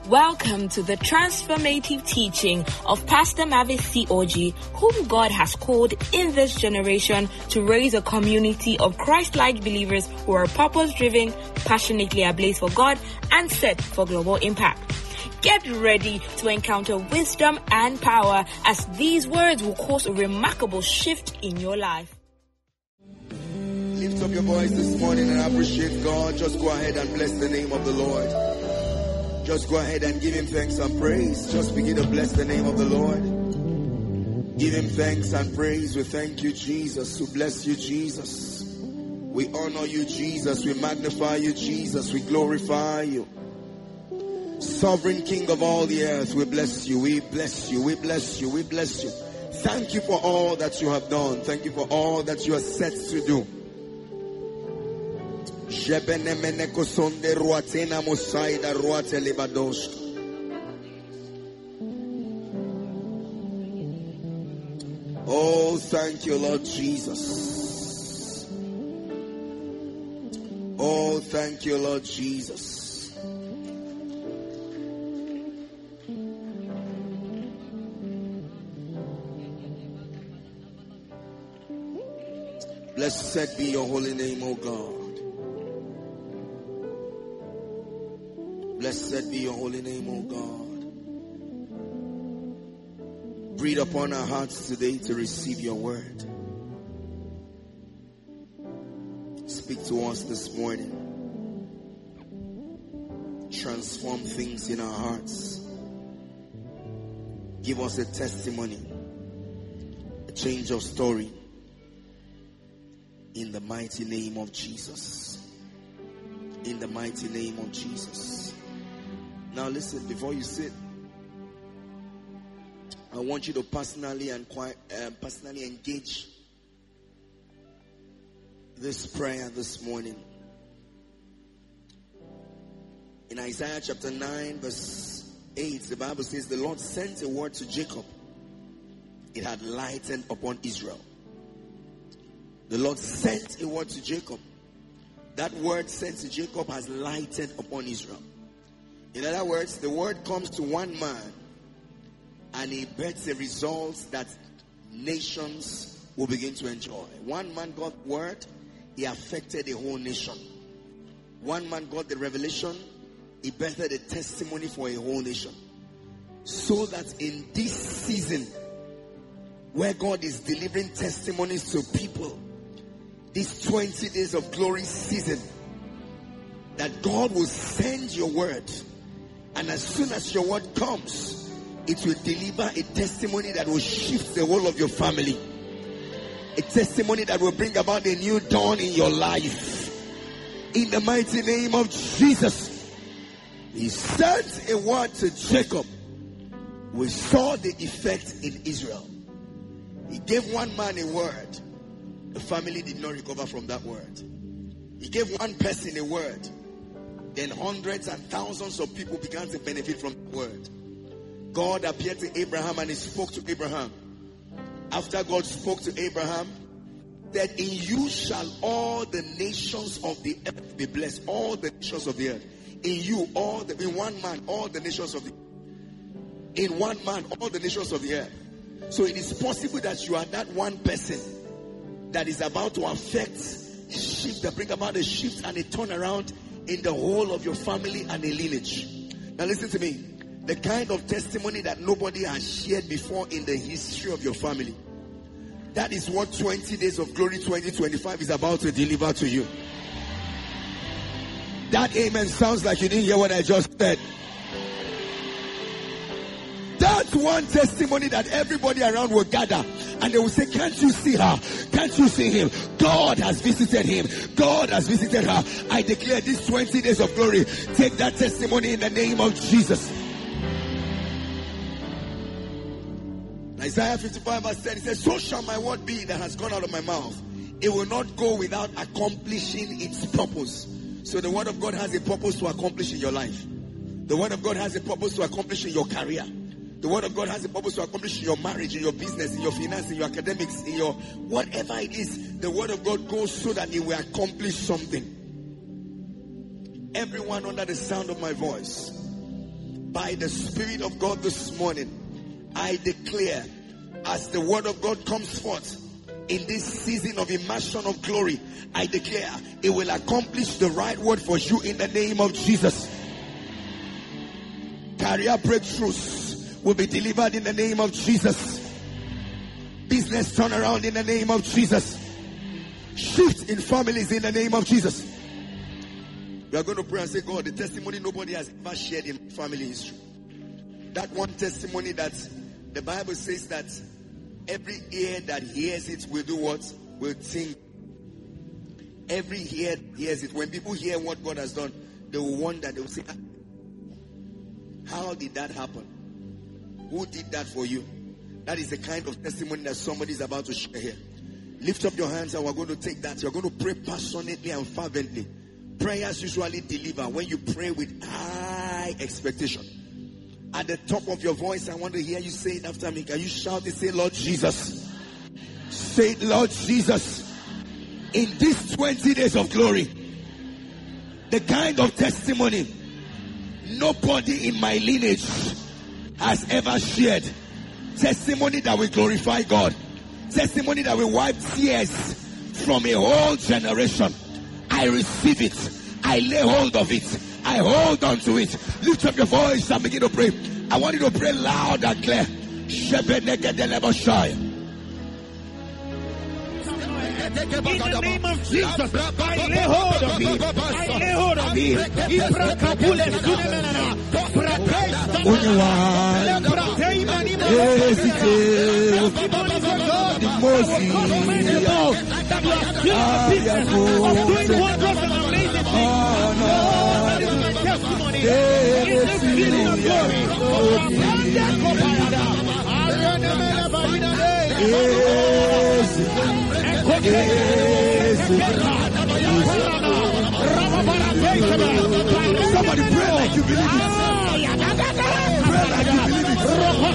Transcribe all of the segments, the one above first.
Welcome to the transformative teaching of Pastor Mavis COG, whom God has called in this generation to raise a community of Christ-like believers who are purpose-driven, passionately ablaze for God, and set for global impact. Get ready to encounter wisdom and power as these words will cause a remarkable shift in your life. Lift up your voice this morning and appreciate God. Just go ahead and bless the name of the Lord. Just go ahead and give him thanks and praise. Just begin to bless the name of the Lord. Give him thanks and praise. We thank you, Jesus. We bless you, Jesus. We honor you, Jesus. We magnify you, Jesus. We glorify you. Sovereign King of all the earth, we bless you. We bless you. We bless you. We bless you. Thank you for all that you have done. Thank you for all that you are set to do. Oh, thank you, Lord Jesus. Oh, thank you, Lord Jesus. Blessed be your holy name, O God. Blessed be your holy name, O God. Breathe upon our hearts today to receive your word. Speak to us this morning. Transform things in our hearts. Give us a testimony, a change of story. In the mighty name of Jesus. In the mighty name of Jesus. Now listen, before you sit, I want you to personally engage this prayer this morning. In Isaiah chapter 9 verse 8, the Bible says, the Lord sent a word to Jacob. It had lightened upon Israel. The Lord sent a word to Jacob. That word sent to Jacob has lightened upon Israel. In other words, the word comes to one man and he births a result that nations will begin to enjoy. One man got the word, he affected a whole nation. One man got the revelation, he birthed a testimony for a whole nation. So that in this season, where God is delivering testimonies to people, this 20 days of glory season, that God will send your word. And as soon as your word comes, it will deliver a testimony that will shift the whole of your family. A testimony that will bring about a new dawn in your life. In the mighty name of Jesus. He sent a word to Jacob. We saw the effect in Israel. He gave one man a word. The family did not recover from that word. He gave one person a word. Then hundreds and thousands of people began to benefit from the word. God appeared to Abraham and he spoke to Abraham. After God spoke to Abraham, that in you shall all the nations of the earth be blessed. All the nations of the earth. In you, in one man, all the nations of the earth. In one man, all the nations of the earth. So it is possible that you are that one person that is about to affect, shift, that bring about a shift and a turnaround in the whole of your family and a lineage. Now listen to me. The kind of testimony that nobody has shared before in the history of your family. That is what 20 Days of Glory 2025 is about to deliver to you. That amen sounds like you didn't hear what I just said. That's one testimony that everybody around will gather and they will say, can't you see her? Can't you see him? God has visited him. God has visited her. I declare this 20 days of glory. Take that testimony in the name of Jesus. Isaiah 55 verse 10, it says, so shall my word be that has gone out of my mouth. It will not go without accomplishing its purpose. So the word of God has a purpose to accomplish in your life. The word of God has a purpose to accomplish in your career. The word of God has a purpose to accomplish in your marriage, in your business, in your finance, in your academics, in your whatever it is. The word of God goes so that it will accomplish something. Everyone under the sound of my voice, by the Spirit of God this morning, I declare, as the word of God comes forth in this season of immersion of glory, I declare it will accomplish the right word for you in the name of Jesus. Career breakthroughs will be delivered in the name of Jesus. Business turnaround in the name of Jesus. Shift in families in the name of Jesus. We are going to pray and say, God, the testimony nobody has ever shared in family history. That one testimony that the Bible says that every ear that hears it will do what? Will think. Every ear hears it. When people hear what God has done, they will wonder. They will say, how did that happen? Who did that for you? That is the kind of testimony that somebody is about to share here. Lift up your hands and we're going to take that. You're going to pray passionately and fervently. Prayers usually deliver when you pray with high expectation. At the top of your voice, I want to hear you say it after me. Can you shout and say, Lord Jesus? Say it, Lord Jesus. In these 20 days of glory, the kind of testimony nobody in my lineage has ever shared. Testimony that will glorify God. Testimony that will wipe tears from a whole generation. I receive it. I lay hold of it. I hold on to it. Lift up your voice and begin to pray. I want you to pray loud and clear. In the name of Jesus, I lay hold of it. I lay hold of it. Somebody pray like you believe it. Pray like you believe it.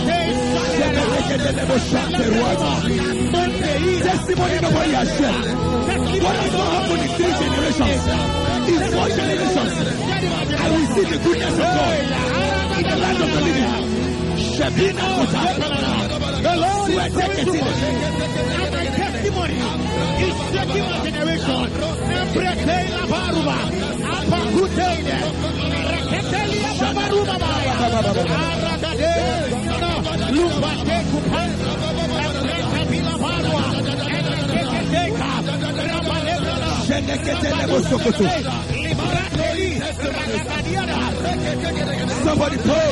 Testimony nobody has shared. What has not happened in 3 generations? In 4 generations. I will see the goodness of God in the land of the living. The Lord is faithful. And my testimony is shaking my generation. Somebody pray.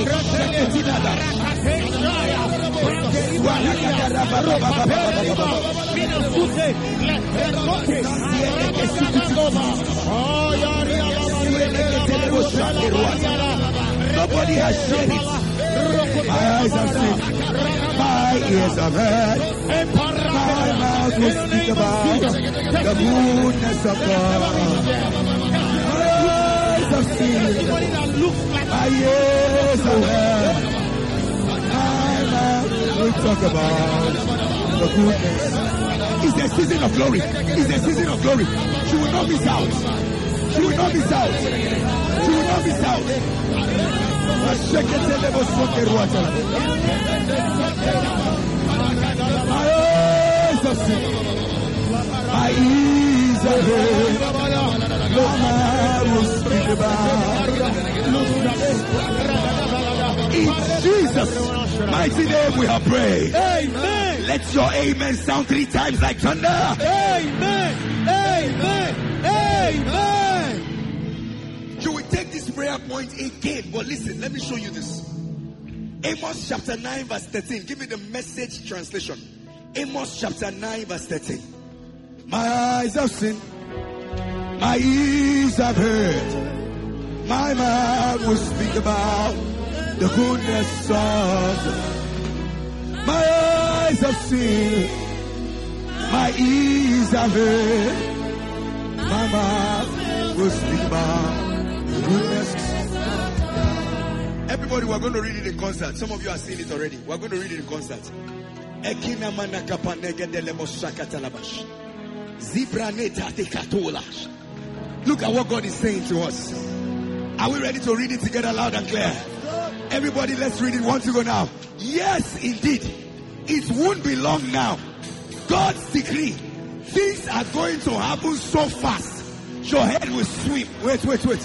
Nobody has shared it. My eyes have seen, my ears have heard, my mouth will speak about the goodness of God. My eyes have seen, my ears have heard, my mouth will talk about the goodness. It's the season of glory. It's the season of glory. She will not miss out. She will not miss out. She will not miss out. My eyes have seen, my ears have heard, my mouth will speak about. In Jesus' mighty name we have prayed. Amen. Let your amen sound 3 times like thunder. Amen. Amen. Amen. You will take this prayer point again, but listen, let me show you this. Amos chapter 9 verse 13. Give me the Message translation. Amos chapter 9 verse 13. My eyes have seen, my ears have heard, my mouth will speak about the goodness of God. My eyes have seen, my ears have heard, my mouth will speak about the goodness. Everybody, we're going to read it in concert. Some of you are seeing it already. We're going to read it in concert. Look at what God is saying to us. Are we ready to read it together loud and clear? Everybody, let's read it. Want to go now? Yes, indeed. It won't be long now. God's decree. Things are going to happen so fast. Your head will swim. Wait.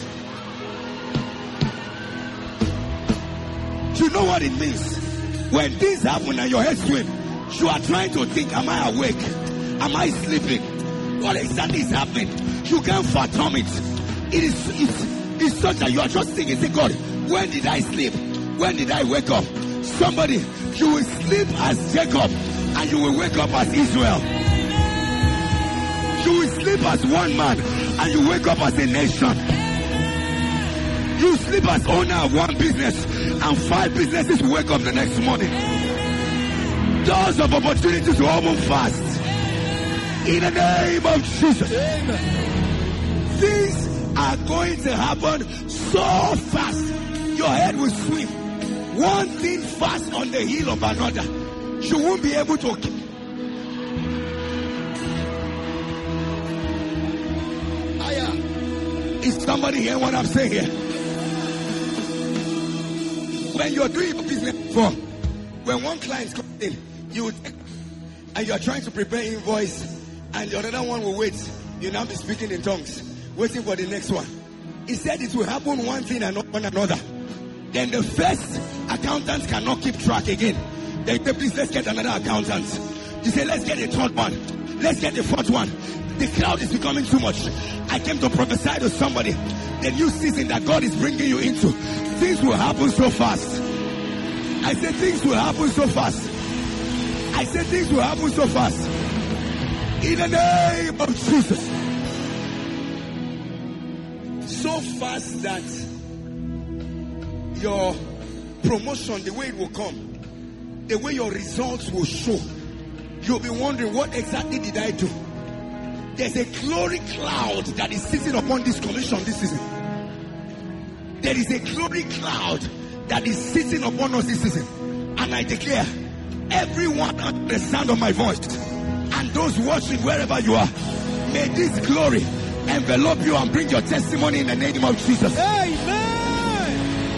You know what it means? When things happen and your head swim, you are trying to think, am I awake? Am I sleeping? What exactly is happening? You can't fathom it. It's such that you are just thinking, say, God, when did I sleep? When did I wake up? Somebody, you will sleep as Jacob and you will wake up as Israel. You will sleep as one man and you wake up as a nation. You sleep as owner of one business and 5 businesses will wake up the next morning. Doors of opportunities will open fast. In the name of Jesus. Amen. Things are going to happen so fast. Your head will swim. One thing fast on the heel of another. You won't be able to. Is somebody hearing what I'm saying here? When you're doing business before, when one client comes in, you would take, and you are trying to prepare invoice, and the other one will wait. You'll now be speaking in tongues, waiting for the next one. He said it will happen one thing and not one another. Then the first accountant cannot keep track again. They say, please, let's get another accountant. You say, let's get a third one. Let's get the fourth one. The crowd is becoming too much. I came to prophesy to somebody. The new season that God is bringing you into, things will happen so fast. I said things will happen so fast. I said things will happen so fast. In the name of Jesus. So fast that your promotion, the way it will come, the way your results will show, you'll be wondering, what exactly did I do? There's a glory cloud that is sitting upon this commission this season. There is a glory cloud that is sitting upon us this season. And I declare, everyone under the sound of my voice, and those watching wherever you are, may this glory envelop you and bring your testimony in the name of Jesus. Amen.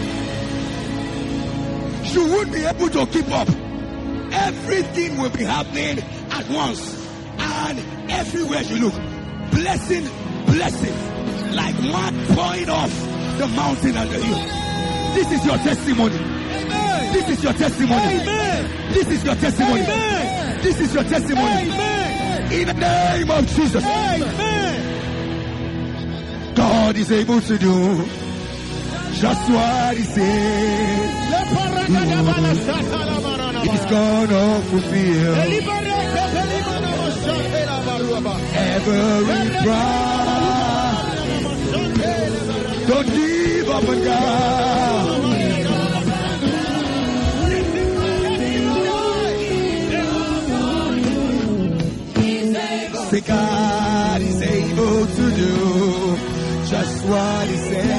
You won't be able to keep up. Everything will be happening at once. And everywhere you look, blessing, like one pouring off the mountain and the hill. This is your testimony. Amen. This is your testimony. Amen. This is your testimony. Amen. This is your testimony. Amen. In the name of Jesus. Amen. God is able to do just what He said. He's gonna fulfill every promise. Don't give up on God. Say God is able to do just what He said.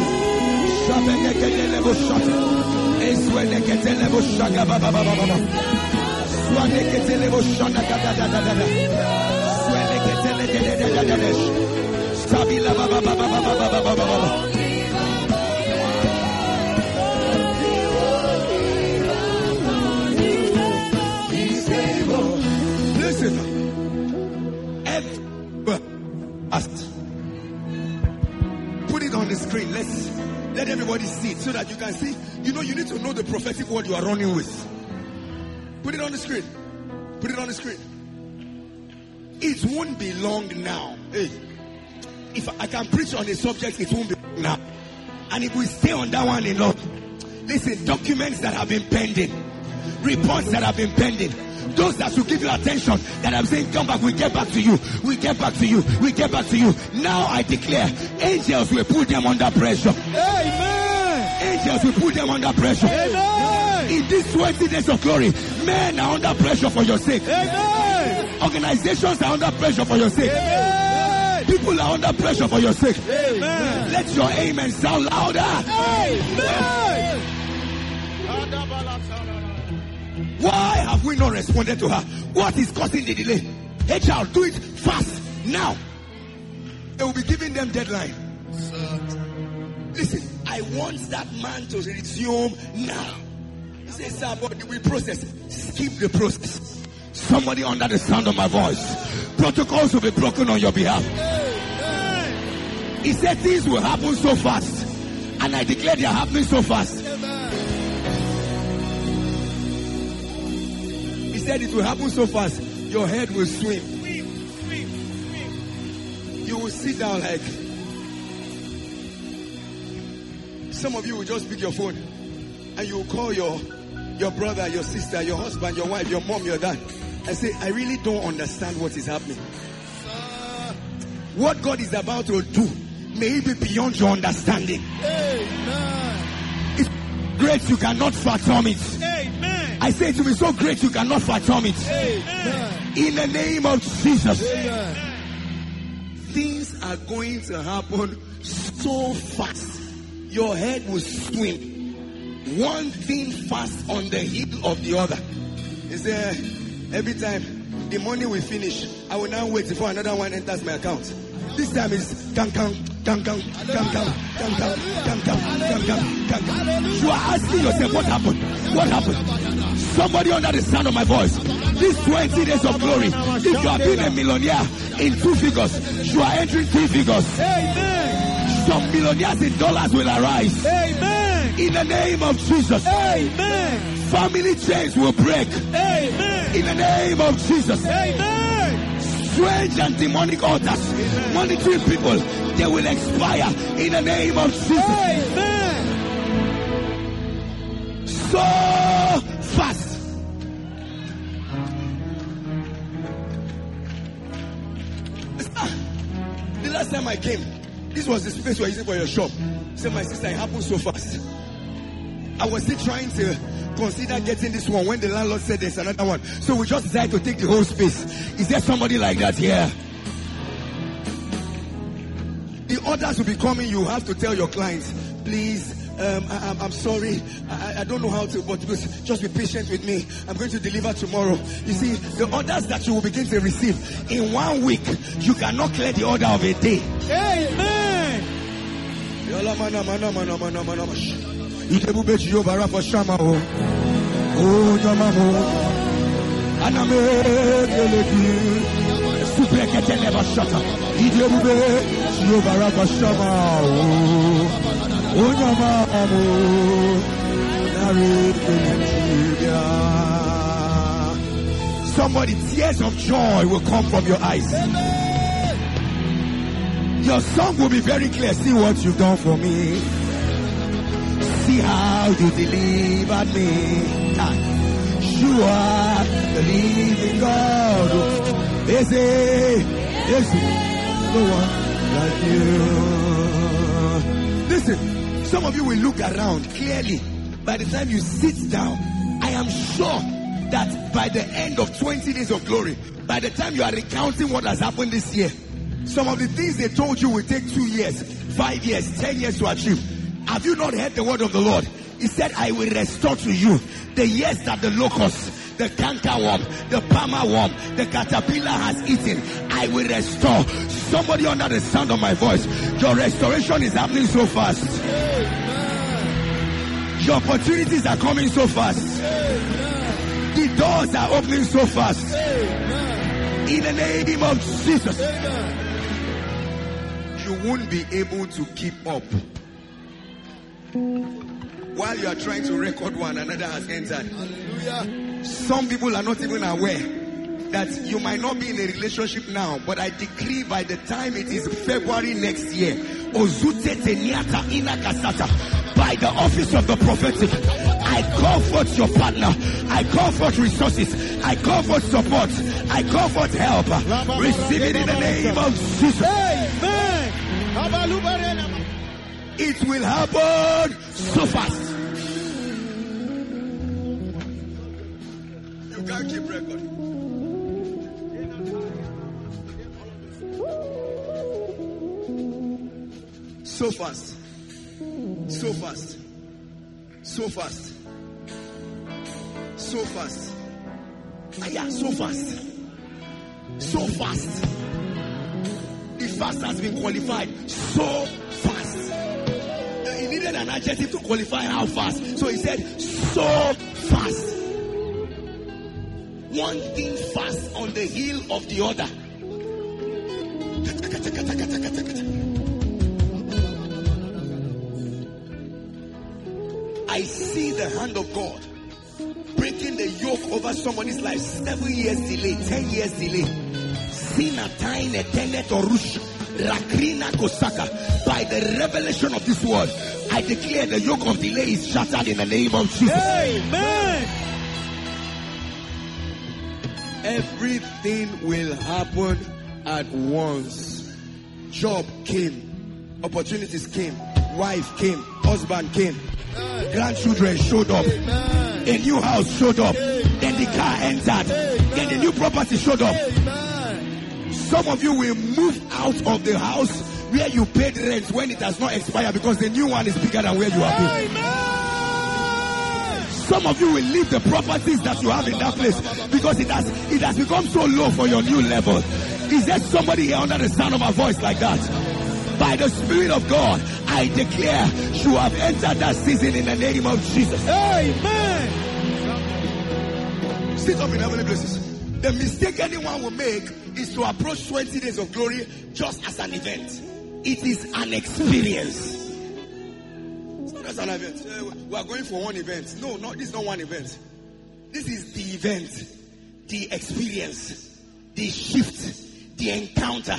Listen, put it on the screen. Let everybody see it so that you can see. You know, you need to know the prophetic word you are running with. Put it on the screen. Put it on the screen. It won't be long now. Hey, if I can preach on a subject, it won't be long now. And if we stay on that one alone, listen, documents that have been pending, reports that have been pending, those that should give you attention, that I'm saying, come back, we get back to you, we get back to you, we get back to you. Now I declare, angels will put them under pressure. Amen. Angels will put them under pressure. Amen. In these 20 days of glory, men are under pressure for your sake. Amen. Organizations are under pressure for your sake. Amen. People are under pressure for your sake. Amen. Let your amen sound louder. Amen. Why have we not responded to her? What is causing the delay? HR, do it fast now. They will be giving them deadline. Listen, I I want that man to resume now. He says, sir, but we process. Skip the process. Somebody under the sound of my voice, protocols will be broken on your behalf. He said things will happen so fast, and I declare they are happening so fast. He said it will happen so fast, your head will swim. You will sit down like, some of you will just pick your phone and you will call your brother, your sister, your husband, your wife, your mom, your dad, and say, I really don't understand what is happening. What God is about to do, may it be beyond your understanding. Amen. It's great you cannot fathom it. Amen. I say it will be so great you cannot fathom it. Amen. In the name of Jesus. Amen. Things are going to happen so fast. Your head will swim. One thing fast on the heel of the other. Is there every time the money will finish, I will now wait before another one enters my account. This time is gang. You are asking yourself, what happened? What happened? Somebody under the sound of my voice, these 20 days of glory, if you have been a millionaire in 2 figures, you are entering 3 figures. Amen. Some millionaires in dollars will arise. Amen. In the name of Jesus. Amen. Family chains will break. Amen. In the name of Jesus. Amen. Strange and demonic altars monitoring people, they will expire in the name of Jesus. Amen. So fast. The last time I came, this was the space we were using for your shop. Said, my sister, it happened so fast. I was still trying to consider getting this one when the landlord said there's another one. So we just decided to take the whole space. Is there somebody like that here? The orders will be coming. You have to tell your clients, please, I'm sorry. I don't know how to, but just be patient with me. I'm going to deliver tomorrow. You see, the orders that you will begin to receive in 1 week, you cannot clear the order of a day. Amen. Somebody, tears of joy will come from your eyes. Your song will be very clear. See what you've done for me. See how you delivered me. You are the living God. Is no one like you. Listen, some of you will look around clearly. By the time you sit down, I am sure that by the end of 20 days of glory, by the time you are recounting what has happened this year, some of the things they told you will take 2 years, 5 years, 10 years to achieve. Have you not heard the word of the Lord? He said, I will restore to you the years that the locust, the cankerworm, the palmer worm, the caterpillar has eaten. I will restore. Somebody under the sound of my voice, your restoration is happening so fast. Your opportunities are coming so fast. The doors are opening so fast. In the name of Jesus. You won't be able to keep up. While you are trying to record one, another has entered. Hallelujah. Some people are not even aware that you might not be in a relationship now, but I decree by the time it is February next year, Ozute Teniata Inakasata, by the office of the prophetic, I call forth your partner. I call forth resources. I call forth support. I call forth help. Receive it in the name of Jesus. Amen. It will happen so fast. You can't keep record. So fast. So fast. So fast. So fast. Yeah, so fast. So fast. The fast has been qualified. So fast. He needed an adjective to qualify how fast. So he said, so fast. One thing fast on the heel of the other. I see the hand of God breaking the yoke over somebody's life. 7 years delay, 10 years delay. Sinatine tenet orush rakrina kosaka. By the revelation of this word, I declare the yoke of delay is shattered in the name of Jesus. Amen. Everything will happen at once. Job came, opportunities came, wife came, husband came, grandchildren showed up, a new house showed up, then the car entered, then the new property showed up. Some of you will move out of the house where you paid rent when it has not expired because the new one is bigger than where you have been. Some of you will leave the properties that you have in that place because it has become so low for your new level. Is there somebody here under the sound of my voice like that? By the Spirit of God, I declare you have entered that season in the name of Jesus. Amen. Sit up in heavenly places. The mistake anyone will make is to approach 20 days of glory just as an event. It is an experience. It's not as an event. We are going for one event. No, this is not one event. This is the event, the experience, the shift, the encounter.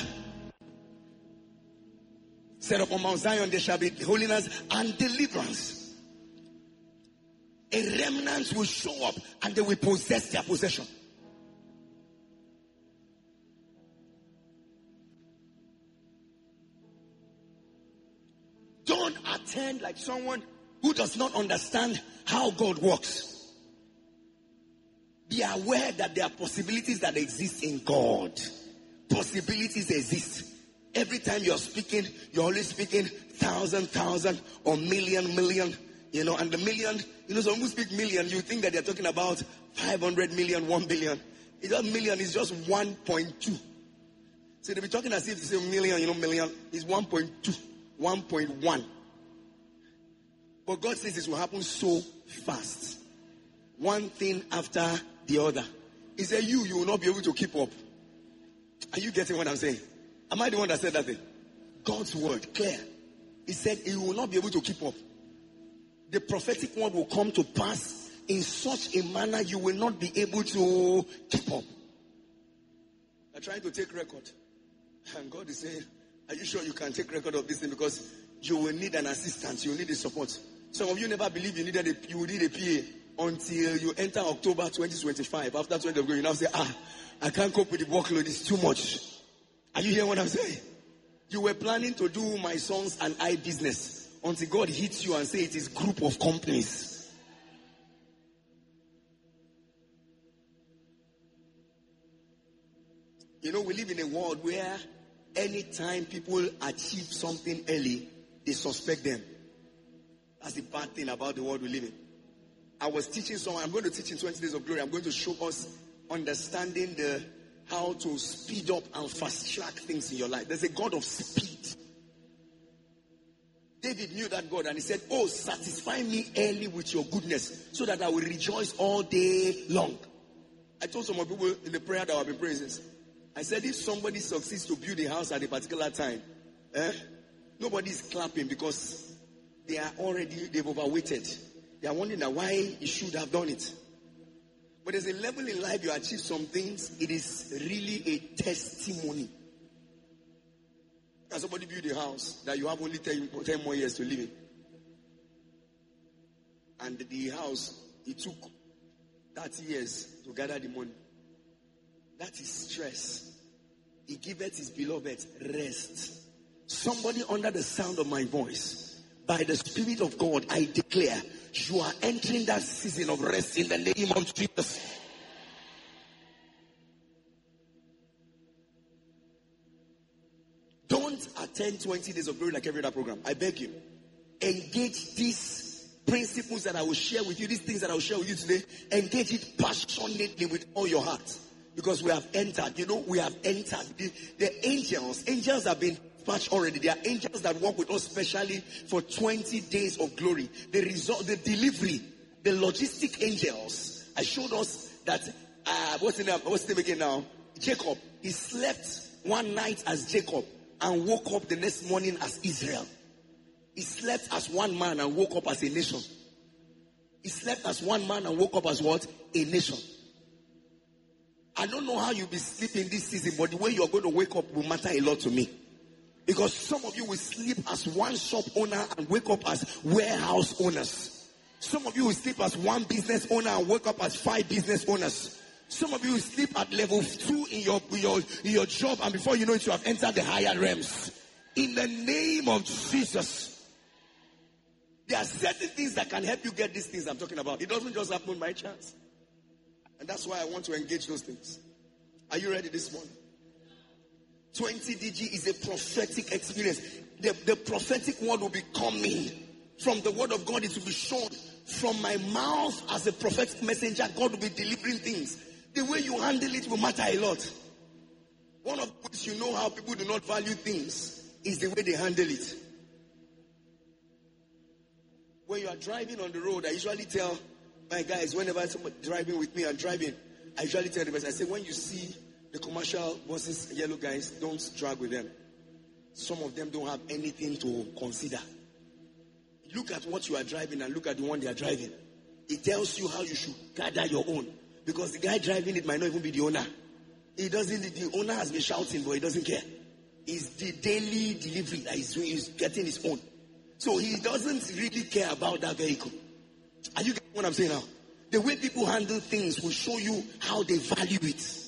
Set up on Mount Zion, there shall be holiness and deliverance. A remnant will show up and they will possess their possession. Don't attend like someone who does not understand how God works. Be aware that there are possibilities that exist in God. Possibilities exist. Every time you're speaking, you're always speaking thousand, or million, and the million, some who speak million, you think that they're talking about 500 million, 1 billion. It's not million, it's just 1.2. So they'll be talking as if they say million, million is 1.2, 1.1. But God says this will happen so fast. One thing after the other. He said you will not be able to keep up. Are you getting what I'm saying? Am I the one that said that thing? God's word, clear. He said he will not be able to keep up. The prophetic word will come to pass in such a manner you will not be able to keep up. They're trying to take record. And God is saying, are you sure you can take record of this thing? Because you will need an assistance. You will need a support. Some of you never believe you need a PA until you enter October 2025. After 20 of you now say, I can't cope with the workload. It's too much. Are you hearing what I'm saying? You were planning to do my sons and I business until God hits you and say it is group of companies. We live in a world where anytime people achieve something early, they suspect them. That's the bad thing about the world we live in. I was teaching someone, I'm going to teach in 20 Days of Glory. I'm going to show us understanding how to speed up and fast track things in your life. There's a God of speed. David knew that God and he said, satisfy me early with your goodness so that I will rejoice all day long. I told some people in the prayer that I've been praying since. I said, if somebody succeeds to build a house at a particular time, nobody's clapping because they've overweighted. They are wondering why you should have done it. But there's a level in life you achieve some things, it is really a testimony. Can somebody build a house that you have only 10 more years to live in? And the house, it took 30 years to gather the money. That is stress. He giveth his beloved rest. Somebody under the sound of my voice, by the Spirit of God, I declare, you are entering that season of rest in the name of Jesus. Don't attend 20 Days of Glory like every other program. I beg you. Engage these principles that I will share with you, these things that I will share with you today. Engage it passionately with all your heart. Because we have entered, we have entered. The angels have been dispatched already. There are angels that work with us specially for 20 days of glory. The delivery, the logistic angels. I showed us that, what's the name again now? Jacob. He slept one night as Jacob and woke up the next morning as Israel. He slept as one man and woke up as a nation. He slept as one man and woke up as what? A nation. I don't know how you'll be sleeping this season, but the way you're going to wake up will matter a lot to me. Because some of you will sleep as one shop owner and wake up as warehouse owners. Some of you will sleep as one business owner and wake up as 5 business owners. Some of you will sleep at level 2 in your job, and before you know it, you have entered the higher realms. In the name of Jesus. There are certain things that can help you get these things I'm talking about. It doesn't just happen by chance. And that's why I want to engage those things. Are you ready this morning? 20 DG is a prophetic experience. The prophetic word will be coming from the word of God. It will be shown from my mouth as a prophetic messenger. God will be delivering things. The way you handle it will matter a lot. One of the ways you know how people do not value things is the way they handle it. When you are driving on the road, I usually tell my guys, whenever somebody driving with me and driving, I usually tell the person, I say, when you see the commercial buses, yellow guys, don't drag with them. Some of them don't have anything to consider. Look at what you are driving and look at the one they are driving. It tells you how you should gather your own. Because the guy driving it might not even be the owner. The owner has been shouting, but he doesn't care. It's the daily delivery that he's doing, he's getting his own. So he doesn't really care about that vehicle. Are you getting what I'm saying now? The way people handle things will show you how they value it.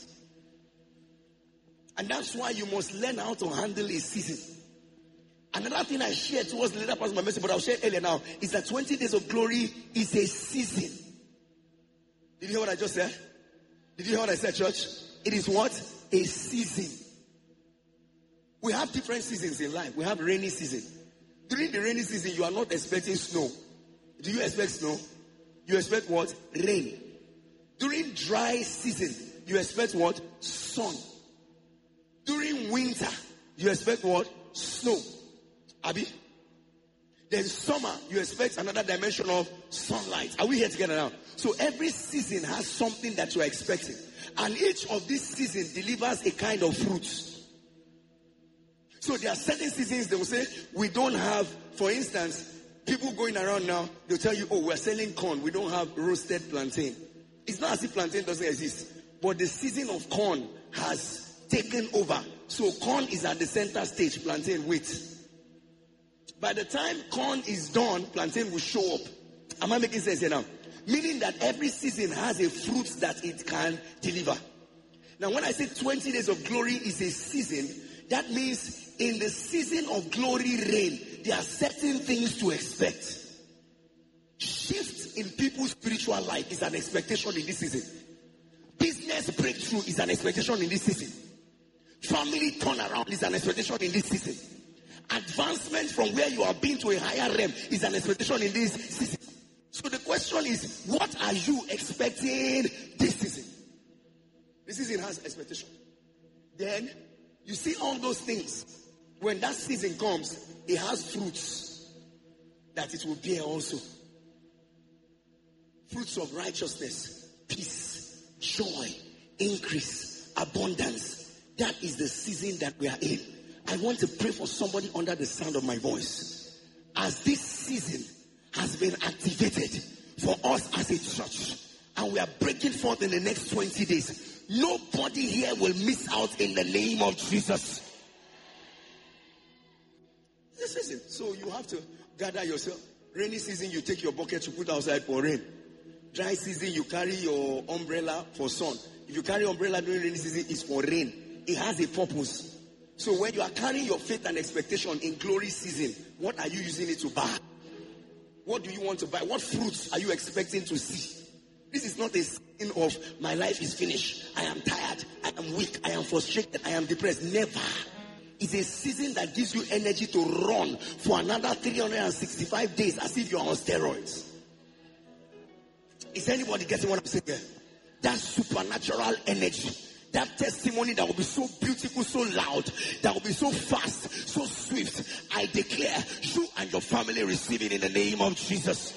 And that's why you must learn how to handle a season. Another thing I shared towards the later part of my message, but I'll share earlier now, is that 20 days of glory is a season. Did you hear what I just said? Did you hear what I said, church? It is what? A season. We have different seasons in life. We have rainy season. During the rainy season, you are not expecting snow. Do you expect snow? You expect what? Rain. During dry season, you expect what? Sun. During winter, you expect what? Snow. Abi? Then summer, you expect another dimension of sunlight. Are we here together now? So every season has something that you are expecting. And each of these seasons delivers a kind of fruit. So there are certain seasons they will say, we don't have, for instance, people going around now, they'll tell you, oh, we're selling corn. We don't have roasted plantain. It's not as if plantain doesn't exist. But the season of corn has taken over. So corn is at the center stage, plantain wait. By the time corn is done, plantain will show up. Am I making sense here now? Meaning that every season has a fruit that it can deliver. Now when I say 20 days of glory is a season, that means in the season of glory reign, there are certain things to expect. Shift in people's spiritual life is an expectation in this season. Business breakthrough is an expectation in this season. Family turnaround is an expectation in this season. Advancement from where you have been to a higher realm is an expectation in this season. So the question is, what are you expecting this season? This season has expectation. Then you see all those things. When that season comes, it has fruits that it will bear also. Fruits of righteousness, peace, joy, increase, abundance. That is the season that we are in. I want to pray for somebody under the sound of my voice. As this season has been activated for us as a church, and we are breaking forth in the next 20 days, nobody here will miss out in the name of Jesus. This season, so you have to gather yourself. Rainy season, you take your bucket to put outside for rain. Dry season, you carry your umbrella for sun. If you carry umbrella during rainy season, it's for rain. It has a purpose. So when you are carrying your faith and expectation in glory season, what are you using it to buy? What do you want to buy? What fruits are you expecting to see? This is not a season of my life is finished. I am tired. I am weak. I am frustrated. I am depressed. Never. It's a season that gives you energy to run for another 365 days as if you are on steroids. Is anybody getting what I'm saying here? That supernatural energy That testimony that will be so beautiful, so loud, that will be so fast, so swift. I declare you and your family receive it in the name of Jesus.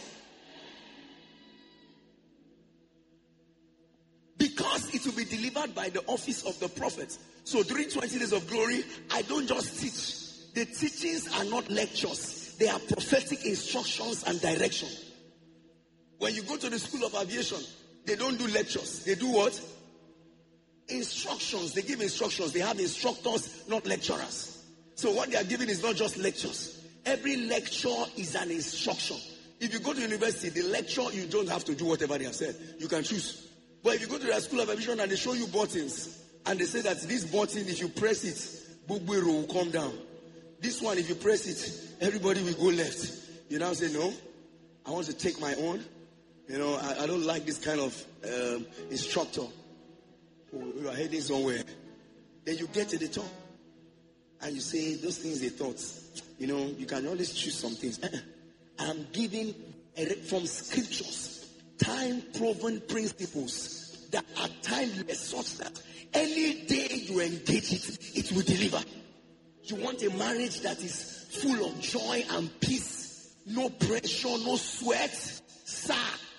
Because it will be delivered by the office of the prophet. So during 20 days of glory, I don't just teach. The teachings are not lectures. They are prophetic instructions and direction. When you go to the school of aviation, they don't do lectures. They do what? Instructions. They give instructions. They have instructors, not lecturers. So what they are giving is not just lectures. Every lecture is an instruction. If you go to university, the lecture, you don't have to do whatever they have said. You can choose. But if you go to the school of aviation and they show you buttons, and they say that this button, if you press it, Bugwero will come down. This one, if you press it, everybody will go left. You now say, no, I want to take my own. You know, I don't like this kind of instructor. You are heading somewhere. Then you get to the top. And you say, those things they thought. You know, you can always choose some things. I'm giving from scriptures, time-proven principles that are timeless, such that any day you engage it, it will deliver. You want a marriage that is full of joy and peace, no pressure, no sweat. Sir,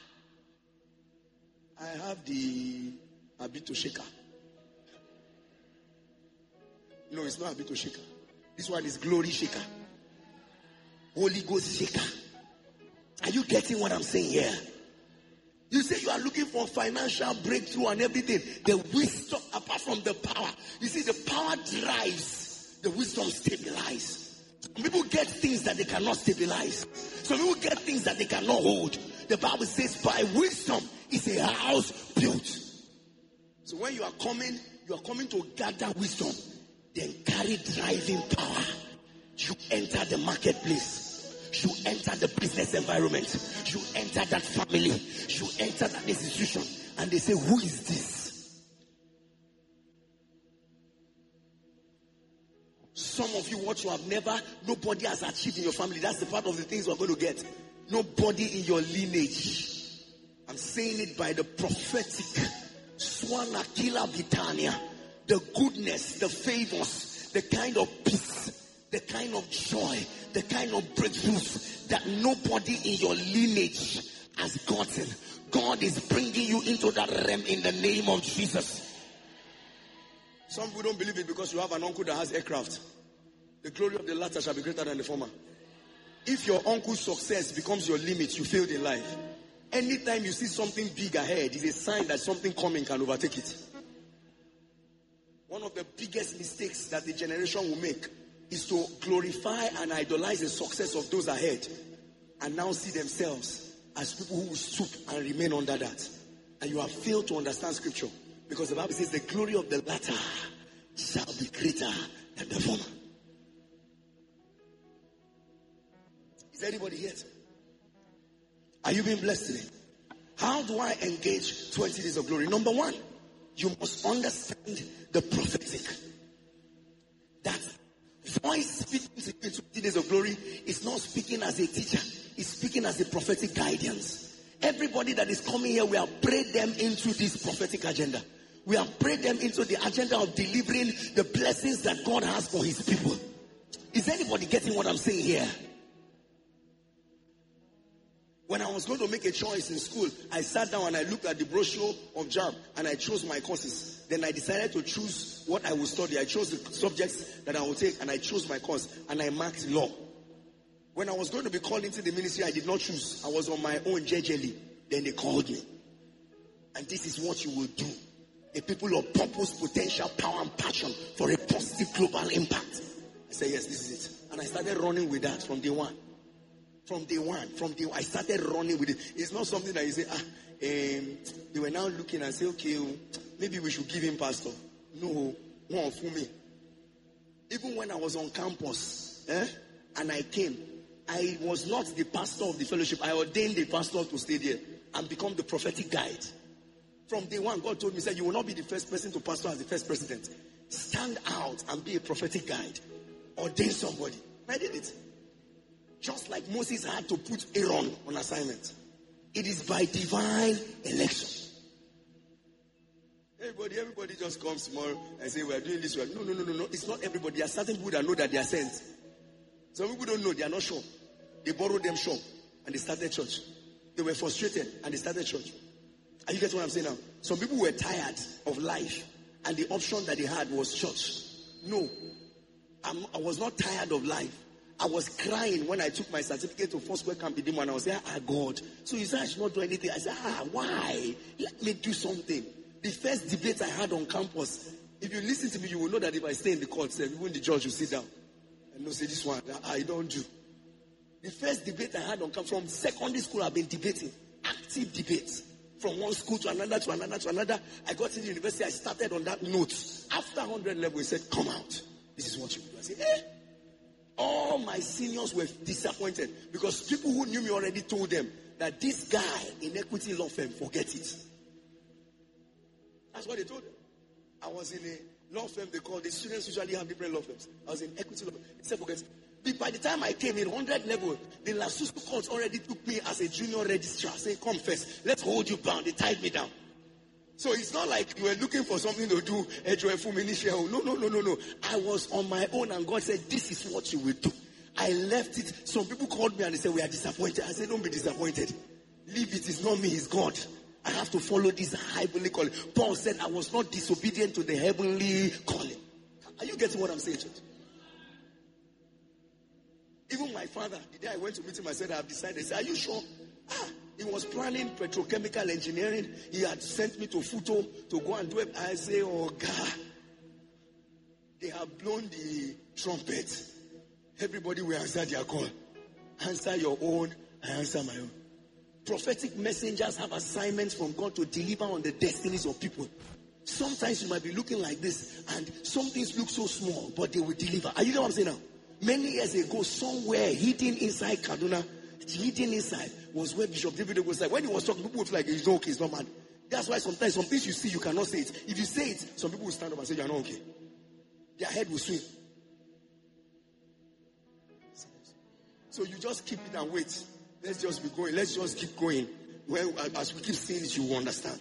I have the Abito Shaker. No, it's not Abito Shaker. This one is Glory Shaker. Holy Ghost Shaker. Are you getting what I'm saying here? You say you are looking for financial breakthrough and everything. The wisdom, apart from the power. You see, the power drives, the wisdom stabilizes. Some people get things that they cannot stabilize. Some people get things that they cannot hold. The Bible says by wisdom is a house built. So when you are coming to gather wisdom, then carry driving power. You enter the marketplace. You enter the business environment. You enter that family. You enter that institution. And they say, who is this? Some of you, what you have never, nobody has achieved in your family. That's the part of the things we're going to get. Nobody in your lineage. I'm saying it by the prophetic. Swanakila Vitania. The goodness, the favors, the kind of peace, the kind of joy, the kind of breakthroughs that nobody in your lineage has gotten. God is bringing you into that realm in the name of Jesus. Some people don't believe it because you have an uncle that has aircraft. The glory of the latter shall be greater than the former. If your uncle's success becomes your limit, you failed in life. Anytime you see something big ahead, it's a sign that something coming can overtake it. One of the biggest mistakes that the generation will make is to glorify and idolize the success of those ahead and now see themselves as people who will stoop and remain under that. And you have failed to understand scripture, because the Bible says the glory of the latter shall be greater than the former. Is anybody here? Are you being blessed today? How do I engage 20 days of glory? Number one, you must understand the prophetic. That voice speaking in 20 days of glory is not speaking as a teacher. It's speaking as a prophetic guidance. Everybody that is coming here, we have prayed them into this prophetic agenda. We have prayed them into the agenda of delivering the blessings that God has for his people. Is anybody getting what I'm saying here? When I was going to make a choice in school, I sat down and I looked at the brochure of JAMB and I chose my courses. Then I decided to choose what I would study. I chose the subjects that I would take and I chose my course and I marked law. When I was going to be called into the ministry, I did not choose. I was on my own jejely. Then they called me. And this is what you will do. A people of purpose, potential, power and passion for a positive global impact. I said, yes, this is it. And I started running with that from day one. From day one, I started running with it. It's not something that you say, they were now looking and say, okay, maybe we should give him pastor. No, one for me. Even when I was on campus, and I came, I was not the pastor of the fellowship. I ordained the pastor to stay there and become the prophetic guide. From day one, God told me, said, you will not be the first person to pastor as the first president. Stand out and be a prophetic guide. Ordain somebody. I did it. Just like Moses had to put Aaron on assignment. It is by divine election. Everybody just comes tomorrow and say, we are doing this. No. It's not everybody. There are certain people that know that they are sent. Some people don't know. They are not sure. They borrowed them shop and they started church. They were frustrated and they started church. Are you getting what I'm saying now? Some people were tired of life and the option that they had was church. No. I was not tired of life. I was crying when I took my certificate to Foursquare Camp Idimo and I was saying, God. So you said I should not do anything. I said, why? Let me do something. The first debate I had on campus, if you listen to me, you will know that if I stay in the court, even the judge will sit down and say, this one, I don't do. The first debate I had on campus, from secondary school, I've been debating. Active debates. From one school to another, to another, to another. I got to the university, I started on that note. After 100 level, he said, come out. This is what you do. I said, All my seniors were disappointed because people who knew me already told them that this guy in Equity Law Firm, forget it. That's what they told them. I was in a law firm, they call the students usually have different law firms. I was in Equity Law Firm. They said, forget it. By the time I came in 100 level, the Lasusu court already took me as a junior registrar, saying, come first, let's hold you bound. They tied me down. So it's not like you were looking for something to do. No. I was on my own and God said, this is what you will do. I left it. Some people called me and they said, we are disappointed. I said, don't be disappointed. Leave it. It's not me, it's God. I have to follow this heavenly calling. Paul said, I was not disobedient to the heavenly calling. Are you getting what I'm saying, church? Even my father, the day I went to meet him, I said, I have decided. He said, are you sure? He was planning petrochemical engineering. He had sent me to Futo to go and do it. I say, oh God, they have blown the trumpet. Everybody will answer their call. Answer your own, I answer my own. Prophetic messengers have assignments from God to deliver on the destinies of people. Sometimes you might be looking like this and some things look so small, but they will deliver. Are you know what I'm saying now? Many years ago, somewhere hidden inside Kaduna, hidden inside was where Bishop David was like, when he was talking, people would feel like he's okay, he's not mad. That's why sometimes some things you see, you cannot say it. If you say it, some people will stand up and say, you're not okay. Their head will swing. So you just keep it and wait. Let's just be going. Let's just keep going. Well, as we keep saying it, you will understand.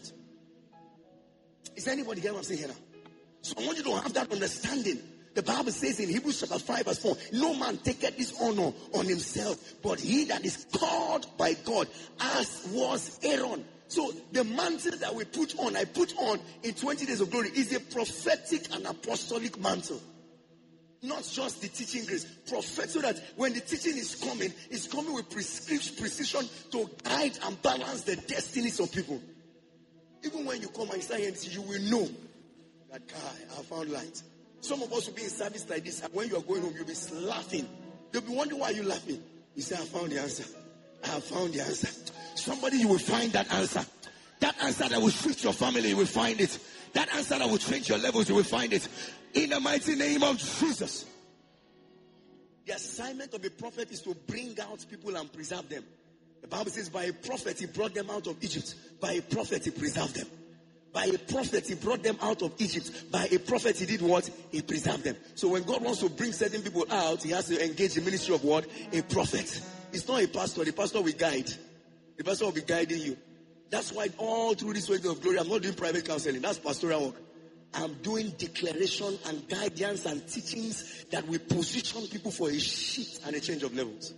Is anybody getting what I'm saying here now? So I want you to have that understanding. The Bible says in Hebrews chapter 5 verse 4, no man taketh this honor on himself, but he that is called by God, as was Aaron. So the mantle that we put on, I put on in 20 days of glory, is a prophetic and apostolic mantle. Not just the teaching grace, prophet, so that when the teaching is coming, it's coming with precision to guide and balance the destinies of people. Even when you come and start hearing, you will know that guy, I found light. Some of us will be in service like this, and when you are going home, you'll be laughing. They'll be wondering why you're laughing. You say, I found the answer. I have found the answer. Somebody, you will find that answer. That answer that will switch your family, you will find it. That answer that will change your levels, you will find it. In the mighty name of Jesus. The assignment of a prophet is to bring out people and preserve them. The Bible says, by a prophet, he brought them out of Egypt. By a prophet, he preserved them. By a prophet, he brought them out of Egypt. By a prophet, he did what? He preserved them. So when God wants to bring certain people out, he has to engage the ministry of what? A prophet. It's not a pastor. The pastor will guide. The pastor will be guiding you. That's why all through this week of glory, I'm not doing private counseling. That's pastoral work. I'm doing declaration and guidance and teachings that will position people for a shift and a change of levels.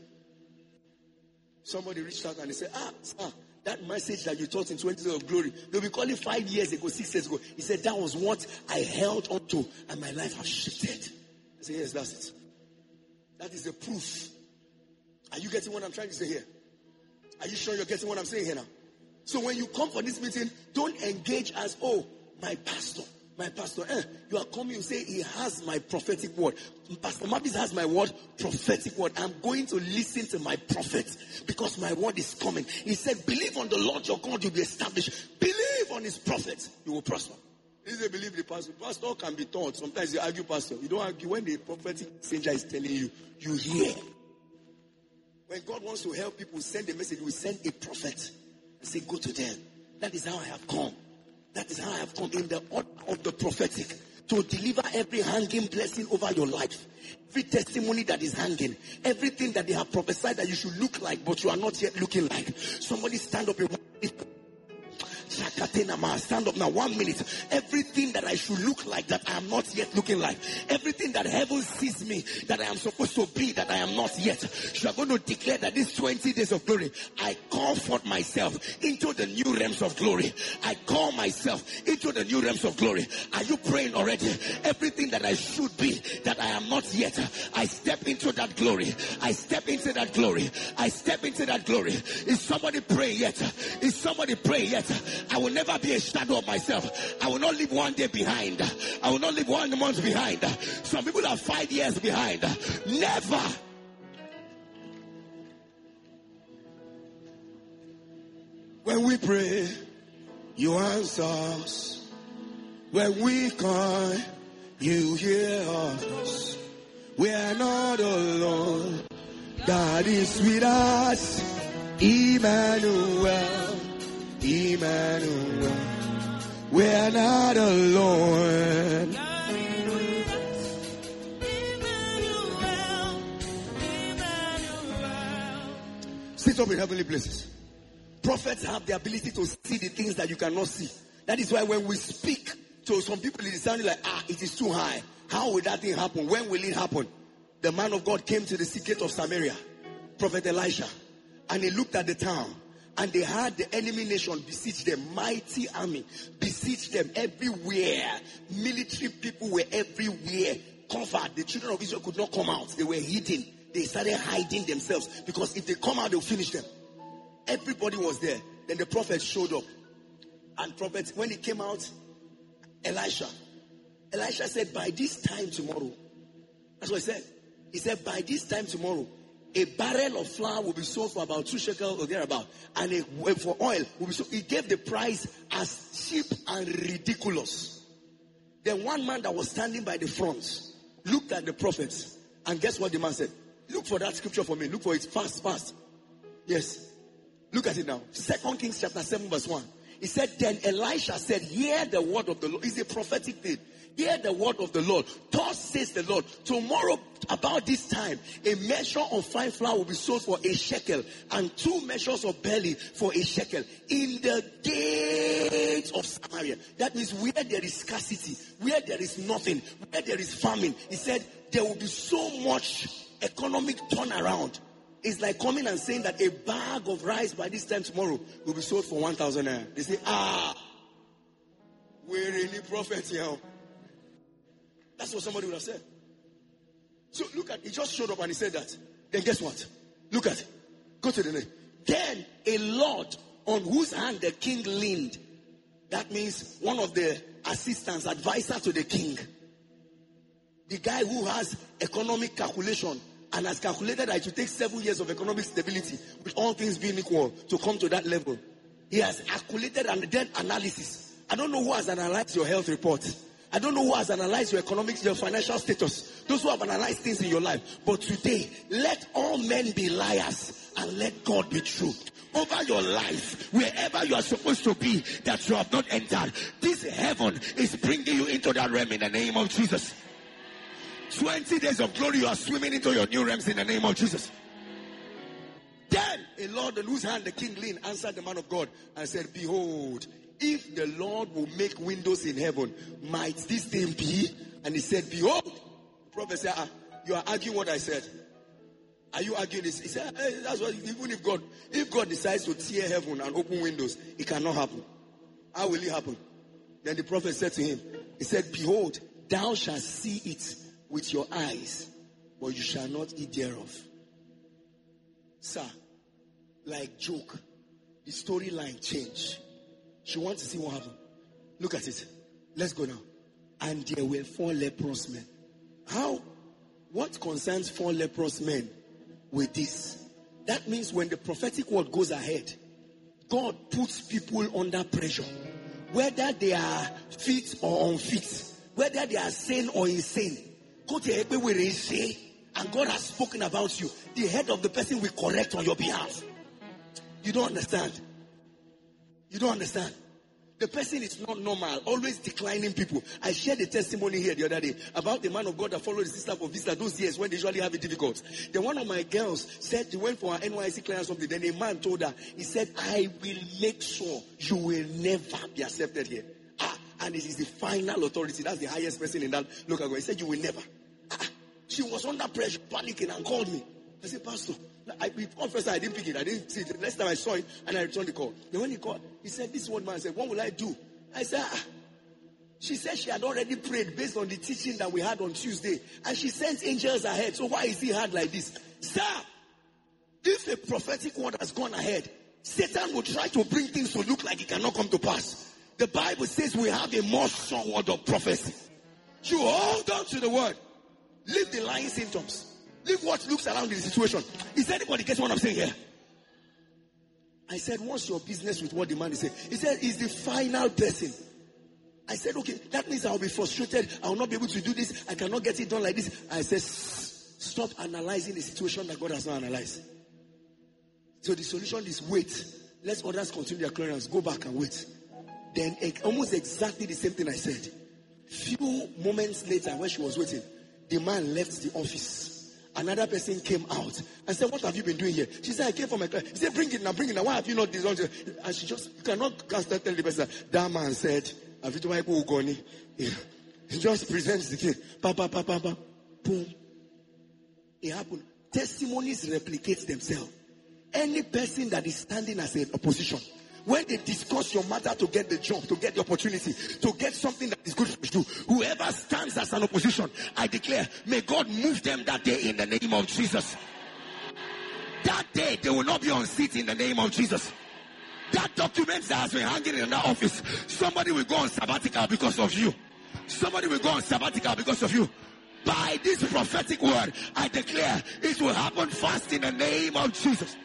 Somebody reached out and they said, sir, that message that you taught in 20 days of glory, they'll be calling 5 years ago, 6 years ago. He said, that was what I held on to and my life has shifted. I said, yes, that's it. That is the proof. Are you getting what I'm trying to say here? Are you sure you're getting what I'm saying here now? So when you come for this meeting, don't engage as, my pastor. You are coming, you say, he has my prophetic word. Pastor Mavis has my word, prophetic word. I'm going to listen to my prophet because my word is coming. He said, believe on the Lord your God, you'll be established. Believe on his prophet, you will prosper. If they believe the pastor, pastor can be taught. Sometimes you argue pastor. You don't argue when the prophetic messenger is telling you, you hear. When God wants to help people send a message, we send a prophet and say, go to them. That is how I have come. That is how I have come in the order of the prophetic to deliver every hanging blessing over your life. Every testimony that is hanging. Everything that they have prophesied that you should look like, but you are not yet looking like. Somebody stand up and Stand up now, 1 minute. Everything that I should look like that I am not yet looking like. Everything that heaven sees me that I am supposed to be that I am not yet. You are going to declare that these 20 days of glory, I call forth myself into the new realms of glory. I call myself into the new realms of glory. Are you praying already? Everything that I should be that I am not yet, I step into that glory. I step into that glory. I step into that glory. Is somebody praying yet? Is somebody praying yet? I will never be a shadow of myself. I will not live 1 day behind. I will not live 1 month behind. Some people are 5 years behind. Never. When we pray, you answer us. When we cry, you hear us. We are not alone. God is with us. Emmanuel. Emmanuel. We are not alone. Sit up in heavenly places. Prophets have the ability to see the things that you cannot see. That is why when we speak to some people, it is sounding like, it is too high. How will that thing happen? When will it happen? The man of God came to the secret of Samaria, Prophet Elisha, and he looked at the town, and they had the enemy nation besiege them, mighty army, besiege them everywhere. Military people were everywhere, covered. The children of Israel could not come out. They were hidden. They started hiding themselves, because if they come out, they'll finish them. Everybody was there. Then the prophet showed up. And prophet, when he came out, Elisha said, by this time tomorrow, that's what he said. He said, by this time tomorrow, a barrel of flour will be sold for about 2 shekels or thereabout. And for oil will be sold. He gave the price as cheap and ridiculous. Then one man that was standing by the front looked at the prophets. And guess what the man said? Look for that scripture for me. Look for it fast. Yes. Look at it now. 2 Kings chapter 7 verse 1. He said, then Elisha said, hear the word of the Lord. It's a prophetic thing. Hear the word of the Lord. Thus says the Lord, tomorrow about this time, a measure of fine flour will be sold for 1 shekel, and 2 measures of barley for 1 shekel in the gates of Samaria. That means where there is scarcity, where there is nothing, where there is famine. He said there will be so much economic turnaround. It's like coming and saying that a bag of rice by this time tomorrow will be sold for 1,000 naira. They say, we're really prophets here. That's what somebody would have said. So look at, he just showed up and he said that. Then guess what? Look at it. Go to the next. Then a lord on whose hand the king leaned. That means one of the assistants, advisor to the king. The guy who has economic calculation and has calculated that it will take 7 years of economic stability, with all things being equal, to come to that level. He has calculated and done analysis. I don't know who has analyzed your health report. I don't know who has analyzed your economics, your financial status. Those who have analyzed things in your life. But today, let all men be liars and let God be true. Over your life, wherever you are supposed to be, that you have not entered, this heaven is bringing you into that realm in the name of Jesus. 20 days of glory, you are swimming into your new realms in the name of Jesus. Then a Lord on whose hand the king leaned answered the man of God and said, behold, if the Lord will make windows in heaven, might this thing be? And he said, behold. The prophet said, you are arguing what I said. Are you arguing this? He said, hey, that's what, even if God decides to tear heaven and open windows, it cannot happen. How will it happen? Then the prophet said to him, he said, behold, thou shalt see it with your eyes, but you shall not eat thereof. Sir, like joke, the storyline changed. She wants to see what happened. Look at it. Let's go now. And there were 4 leprous men. How? What concerns 4 leprous men with this? That means when the prophetic word goes ahead, God puts people under pressure. Whether they are fit or unfit, whether they are sane or insane. And God has spoken about you. The head of the person will correct on your behalf. You don't understand. You don't understand. The person is not normal, always declining people. I shared a testimony here the other day about the man of God that followed the sister for visa those years when they usually have it difficult. Then one of my girls said she went for her NYC clearance or something. Then a man told her, he said, I will make sure you will never be accepted here. And it is the final authority. That's the highest person in that local government. He said, you will never. She was under pressure, panicking, and called me. I said, Pastor, I didn't pick it. I didn't see it. The next time I saw it, and I returned the call. Then when he called, he said, this one man said, what will I do? I said, She said she had already prayed based on the teaching that we had on Tuesday. And she sent angels ahead. So why is he hard like this? Sir, if a prophetic word has gone ahead, Satan will try to bring things to look like it cannot come to pass. The Bible says we have a more sure word of prophecy. You hold on to the word. Leave the lying symptoms. Leave what looks around in the situation. Is anybody get what I'm saying here? I said, what's your business with what the man is saying? He said, it's the final blessing. I said, okay, that means I'll be frustrated. I'll not be able to do this. I cannot get it done like this. I said, stop analyzing the situation that God has not analyzed. So the solution is wait. Let others continue their clearance. Go back and wait. Then almost exactly the same thing I said. Few moments later, when she was waiting, the man left the office. Another person came out and said, what have you been doing here? She said, I came for my client. He said, bring it now, bring it now. Why have you not done it? And she just, you cannot start telling the person, that man said, he just presents the king. Boom. It happened. Testimonies replicate themselves. Any person that is standing as an opposition, when they discuss your matter to get the job, to get the opportunity, to get something that is good for you, whoever stands as an opposition, I declare, may God move them that day in the name of Jesus. That day, they will not be on seat in the name of Jesus. That document that has been hanging in that office, somebody will go on sabbatical because of you. Somebody will go on sabbatical because of you. By this prophetic word, I declare, it will happen fast in the name of Jesus.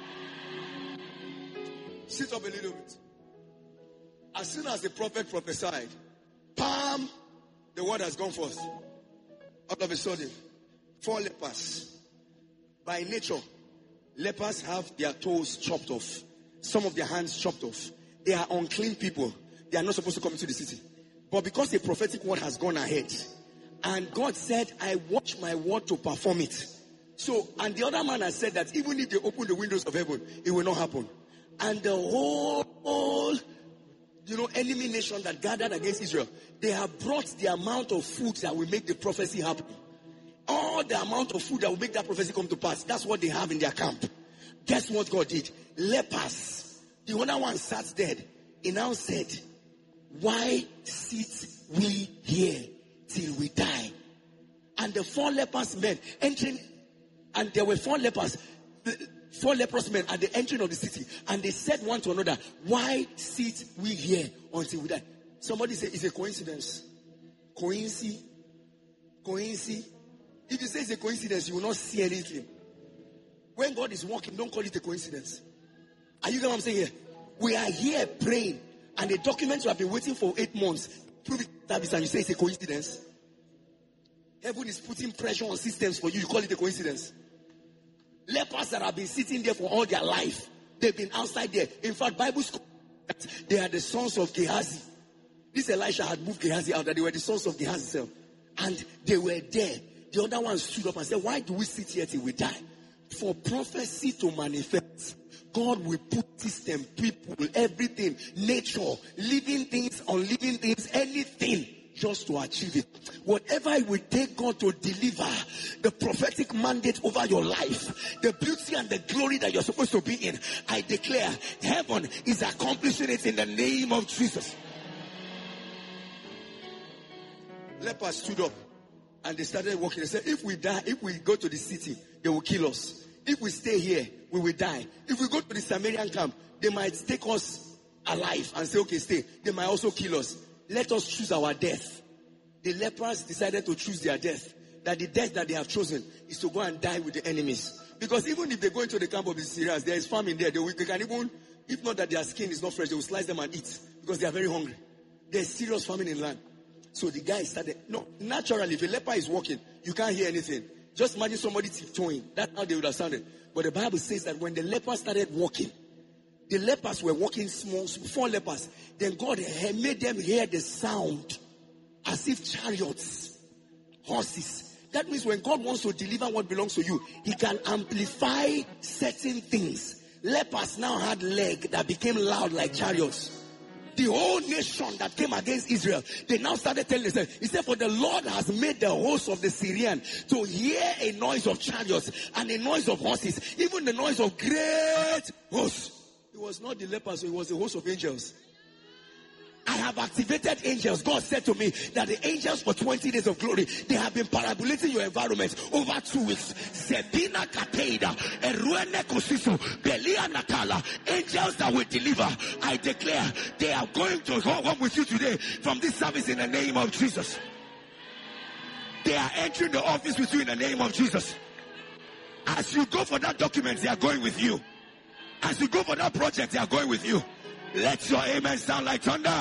Sit up a little bit. As soon as the prophet prophesied, bam, the word has gone forth. All of a sudden, 4 lepers. By nature, lepers have their toes chopped off. Some of their hands chopped off. They are unclean people. They are not supposed to come into the city. But because the prophetic word has gone ahead, and God said, I watch my word to perform it. So, and the other man has said that even if they open the windows of heaven, it will not happen. And the whole enemy nation that gathered against Israel, they have brought the amount of food that will make the prophecy happen. All the amount of food that will make that prophecy come to pass. That's what they have in their camp. Guess what God did? Lepers. The other one sat dead. He now said, why sit we here till we die? And the 4 lepers men entering, and there were 4 lepers. 4 leprous men at the entry of the city, and they said one to another, why sit we here until we die? Somebody say it's a coincidence. Coincidence. If you say it's a coincidence, you will not see anything. When God is working, don't call it a coincidence. Are you getting what I'm saying here? We are here praying, and the documents you have been waiting for 8 months, prove it service, and you say it's a coincidence. Heaven is putting pressure on systems for you. You call it a coincidence. Lepers that have been sitting there for all their life, they've been outside there. In fact, Bible scholars, they are the sons of Gehazi. This Elisha had moved Gehazi out, that they were the sons of Gehazi himself. And they were there. The other one stood up and said, why do we sit here till we die? For prophecy to manifest, God will put system, people, everything, nature, living things, unliving things, anything, just to achieve it. Whatever it will take God to deliver the prophetic mandate over your life, the beauty and the glory that you're supposed to be in, I declare heaven is accomplishing it in the name of Jesus. Lepers stood up and they started walking. They said, if we die, if we go to the city, they will kill us. If we stay here, we will die. If we go to the Samaritan camp, they might take us alive and say, okay, stay. They might also kill us. Let us choose our death. The lepers decided to choose their death. That the death that they have chosen is to go and die with the enemies. Because even if they go into the camp of the Syrians, there is famine there. They can even, if not that their skin is not fresh, they will slice them and eat. Because they are very hungry. There's serious famine in land. So the guy started, naturally, if a leper is walking, you can't hear anything. Just imagine somebody tiptoeing. That's how they would have sounded. But the Bible says that when the leper started walking, The lepers were walking small, 4 lepers. Then God made them hear the sound as if chariots, horses. That means when God wants to deliver what belongs to you, he can amplify certain things. Lepers now had legs that became loud like chariots. The whole nation that came against Israel, they now started telling themselves, he said, for the Lord has made the host of the Syrian to hear a noise of chariots and a noise of horses, even the noise of great hosts. It was not the lepers, it was the host of angels. I have activated angels. God said to me that the angels for 20 days of glory, they have been parabolating your environment over 2 weeks. Sebina Kateida, Eruene Kosiso, Belia Natala, angels that will deliver. I declare they are going to come with you today from this service in the name of Jesus. They are entering the office with you in the name of Jesus. As you go for that document, they are going with you. As you go for that project, they are going with you. Let your amen sound like thunder.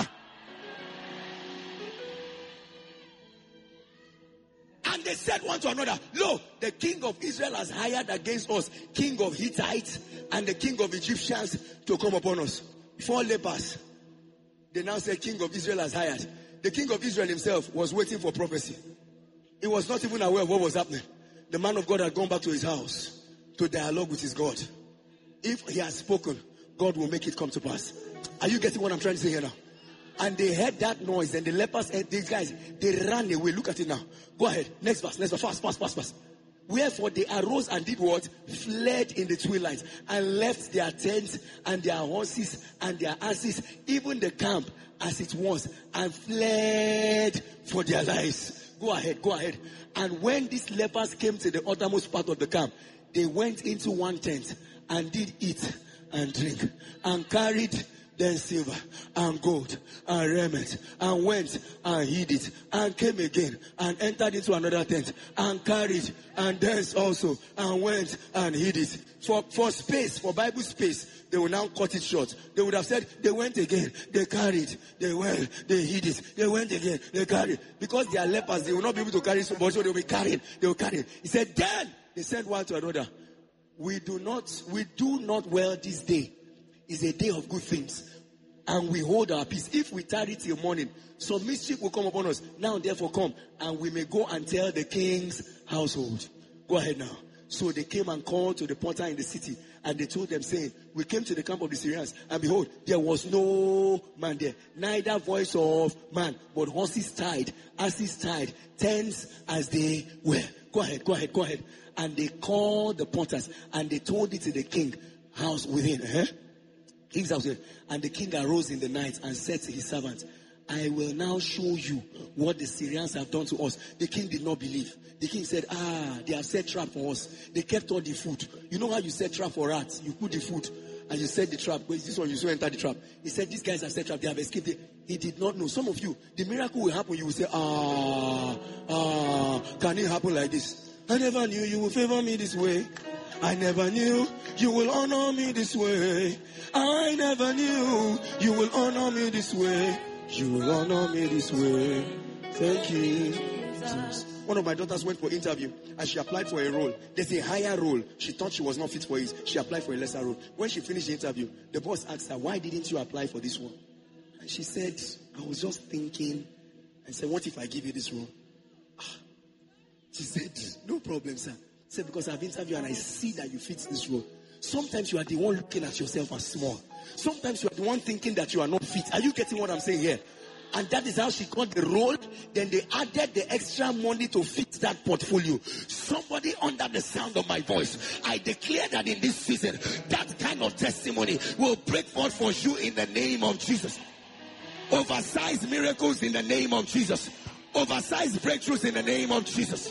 And they said one to another, lo, the king of Israel has hired against us, king of Hittites and the king of Egyptians to come upon us. 4 lepers. They now said, king of Israel has hired. The king of Israel himself was waiting for prophecy. He was not even aware of what was happening. The man of God had gone back to his house to dialogue with his God. If he has spoken, God will make it come to pass. Are you getting what I'm trying to say here now? And they heard that noise, and the lepers, these guys, they ran away. Look at it now. Go ahead. Next verse. Fast. Wherefore they arose and did what? Fled in the twilight, and left their tents and their horses and their asses, even the camp as it was, and fled for their lives. Go ahead. And when these lepers came to the uttermost part of the camp, they went into one tent and did eat and drink, and carried then silver and gold and raiment, and went and hid it, and came again and entered into another tent and carried, and thence also and went and hid it. For space, for Bible space, they will now cut it short. They would have said, they went again, they carried, they went, they hid it, they went again, they carried. Because they are lepers, they will not be able to carry so much, so they will be carrying, they will carry. He said, then they said one to another, we do not well this day. Is a day of good things, and we hold our peace. If we tarry till morning, some mischief will come upon us. Now therefore come, and we may go and tell the king's household. Go ahead now. So they came and called to the porter in the city, and they told them, saying, we came to the camp of the Syrians, and behold, there was no man there, neither voice of man, but horses tied, asses tied, tents as they were. Go ahead. And they called the porters, and they told it to the king house within. King's house. And the king arose in the night and said to his servants, I will now show you what the Syrians have done to us. The king did not believe. The king said, they have set trap for us. They kept all the food. You know how you set trap for rats? You put the food and you set the trap. This one, you so enter the trap. He said, these guys have set trap. They have escaped. He did not know. Some of you, the miracle will happen. You will say, can it happen like this? I never knew you would favor me this way. I never knew you will honor me this way. I never knew you will honor me this way. You will honor me this way. Thank you. One of my daughters went for interview and she applied for a role. There's a higher role. She thought she was not fit for it. She applied for a lesser role. When she finished the interview, the boss asked her, why didn't you apply for this one? And she said, I was just thinking. I said, what if I give you this role? She said, no problem, sir. She said, because I've interviewed and I see that you fit this role. Sometimes you are the one looking at yourself as small. Sometimes you are the one thinking that you are not fit. Are you getting what I'm saying here? And that is how she got the role. Then they added the extra money to fit that portfolio. Somebody under the sound of my voice, I declare that in this season, that kind of testimony will break forth for you in the name of Jesus. Oversized miracles in the name of Jesus. Oversized breakthroughs in the name of Jesus.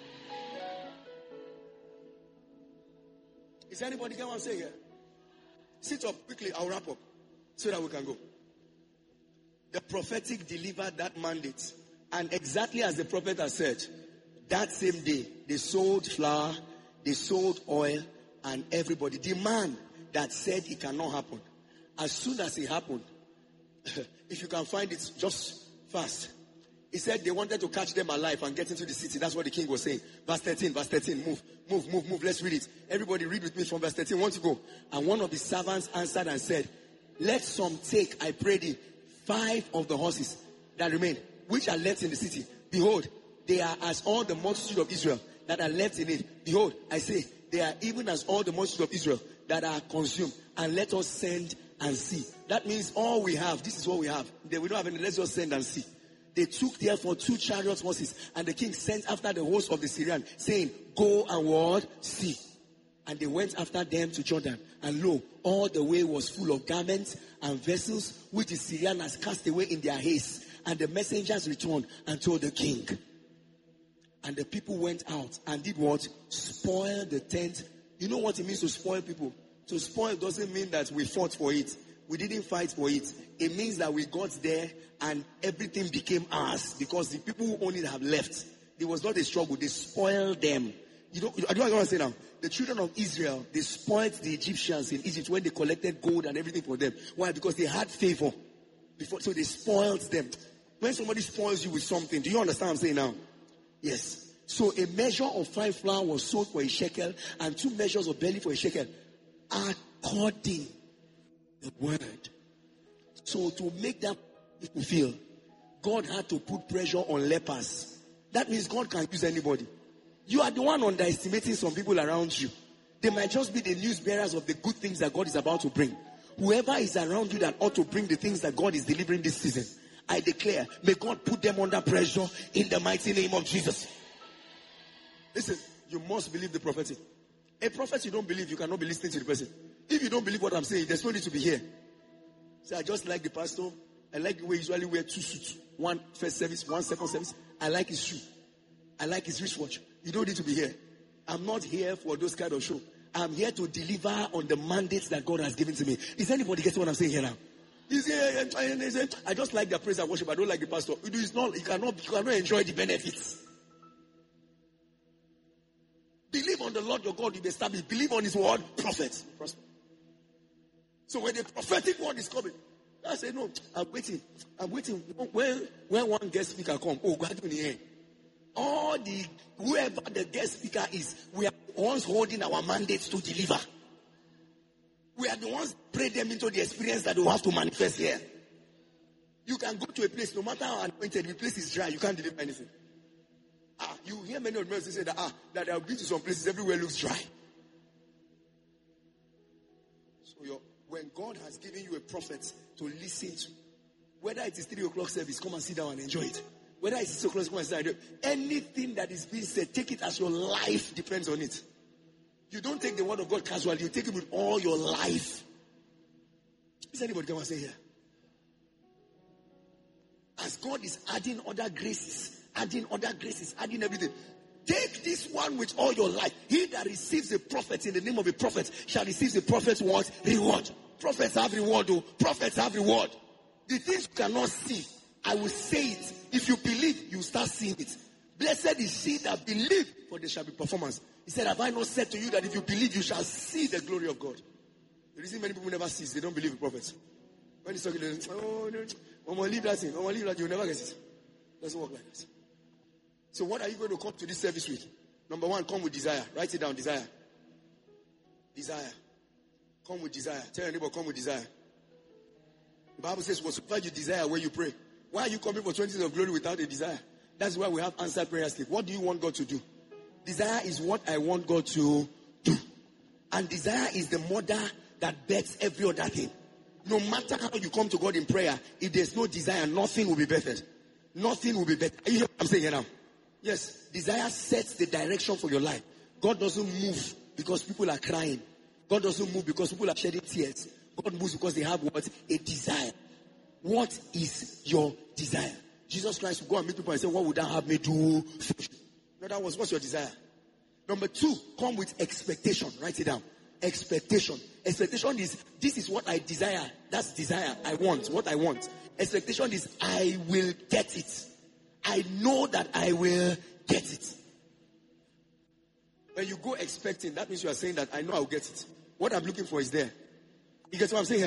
Is anybody get what I'm saying here? Sit up quickly, I'll wrap up so that we can go. The prophetic delivered that mandate. And exactly as the prophet has said, that same day, they sold flour, they sold oil, and everybody. The man that said it cannot happen, as soon as it happened, if you can find it just fast, He said they wanted to catch them alive and get into the city. That's what the king was saying. Verse 13, move. Let's read it. Everybody read with me from verse 13. Want to go? And one of the servants answered and said, let some take, I pray thee, 5 of the horses that remain, which are left in the city. Behold, they are as all the multitude of Israel that are left in it. Behold, I say, they are even as all the multitude of Israel that are consumed. And let us send and see. That means all we have, this is what we have. We don't have any, let's just send and see. They took therefore 2 chariot horses, and the king sent after the host of the Syrian, saying, go and what? See. And they went after them to Jordan. And lo, all the way was full of garments and vessels, which the Syrian has cast away in their haste. And the messengers returned and told the king. And the people went out and did what? Spoil the tent. You know what it means to spoil people? To spoil doesn't mean that we fought for it. We didn't fight for it. It means that we got there and everything became ours because the people who owned it have left. It was not a struggle. They spoiled them. I don't know what I say now. The children of Israel, they spoiled the Egyptians in Egypt when they collected gold and everything for them. Why? Because they had favor before, so they spoiled them. When somebody spoils you with something, do you understand what I'm saying now? Yes. So a measure of fine flour was sold for a shekel and 2 measures of barley for a shekel, according the word. So to make that people feel, God had to put pressure on lepers. That means God can use anybody. You are the one underestimating some people around you. They might just be the news bearers of the good things that God is about to bring. Whoever is around you that ought to bring the things that God is delivering this season, I declare, may God put them under pressure in the mighty name of Jesus. Listen, you must believe the prophetic. A prophet you don't believe, you cannot be listening to the person. If you don't believe what I'm saying, there's no need to be here. So I just like the pastor. I like the way he usually wear 2 suits. 1 first service, 1 second service. I like his shoe. I like his wristwatch. You don't need to be here. I'm not here for those kind of show. I'm here to deliver on the mandates that God has given to me. Is anybody getting what I'm saying here now? I just like the praise and worship. I don't like the pastor. You cannot enjoy the benefits. Believe on the Lord your God, you be established. Believe on his word, prophet. So when the prophetic word is coming, I say, no, I'm waiting. When one guest speaker come, God in the air. Whoever the guest speaker is, we are the ones holding our mandates to deliver. We are the ones pray them into the experience that they have to manifest here. You can go to a place, no matter how anointed, the place is dry, you can't deliver anything. You hear many of them say that they have been to some places, everywhere looks dry. So when God has given you a prophet to listen to, whether it is 3 o'clock service, come and sit down and enjoy it. Whether it's 6 o'clock, come and sit down and enjoy it. Anything that is being said, take it as your life depends on it. You don't take the word of God casually, you take it with all your life. Is anybody come and say here? As God is adding other graces, adding everything. Take this one with all your life. He that receives a prophet in the name of a prophet shall receive the prophet's what? Reward. Prophets have reward, though. Prophets have reward. The things you cannot see, I will say it. If you believe, you start seeing it. Blessed is she that believe, for there shall be performance. He said, have I not said to you that if you believe, you shall see the glory of God? The reason many people never see is they don't believe in prophets. When he's talking, no, I'm going to leave that thing. I'm going to leave that, you'll never get it. It doesn't work like this. So what are you going to come to this service with? Number 1, come with desire. Write it down, desire. Desire. Come with desire. Tell your neighbor, come with desire. The Bible says, whatsoever you desire when you pray. Why are you coming for 20 days of glory without a desire? That's why we have answered prayer sleep. What do you want God to do? Desire is what I want God to do. And desire is the mother that bets every other thing. No matter how you come to God in prayer, if there's no desire, nothing will be bettered. Nothing will be better. You hear what I'm saying here now? Yes, desire sets the direction for your life. God doesn't move because people are crying. God doesn't move because people are shedding tears. God moves because they have what? A desire. What is your desire? Jesus Christ will go and meet people and say, what would that have me do for you? In other words, what's your desire? Number 2, come with expectation. Write it down. Expectation. Expectation is, this is what I desire. That's desire. I want. What I want. Expectation is, I will get it. I know that I will get it. When you go expecting, that means you are saying that I know I'll get it. What I'm looking for is there. You get what I'm saying here?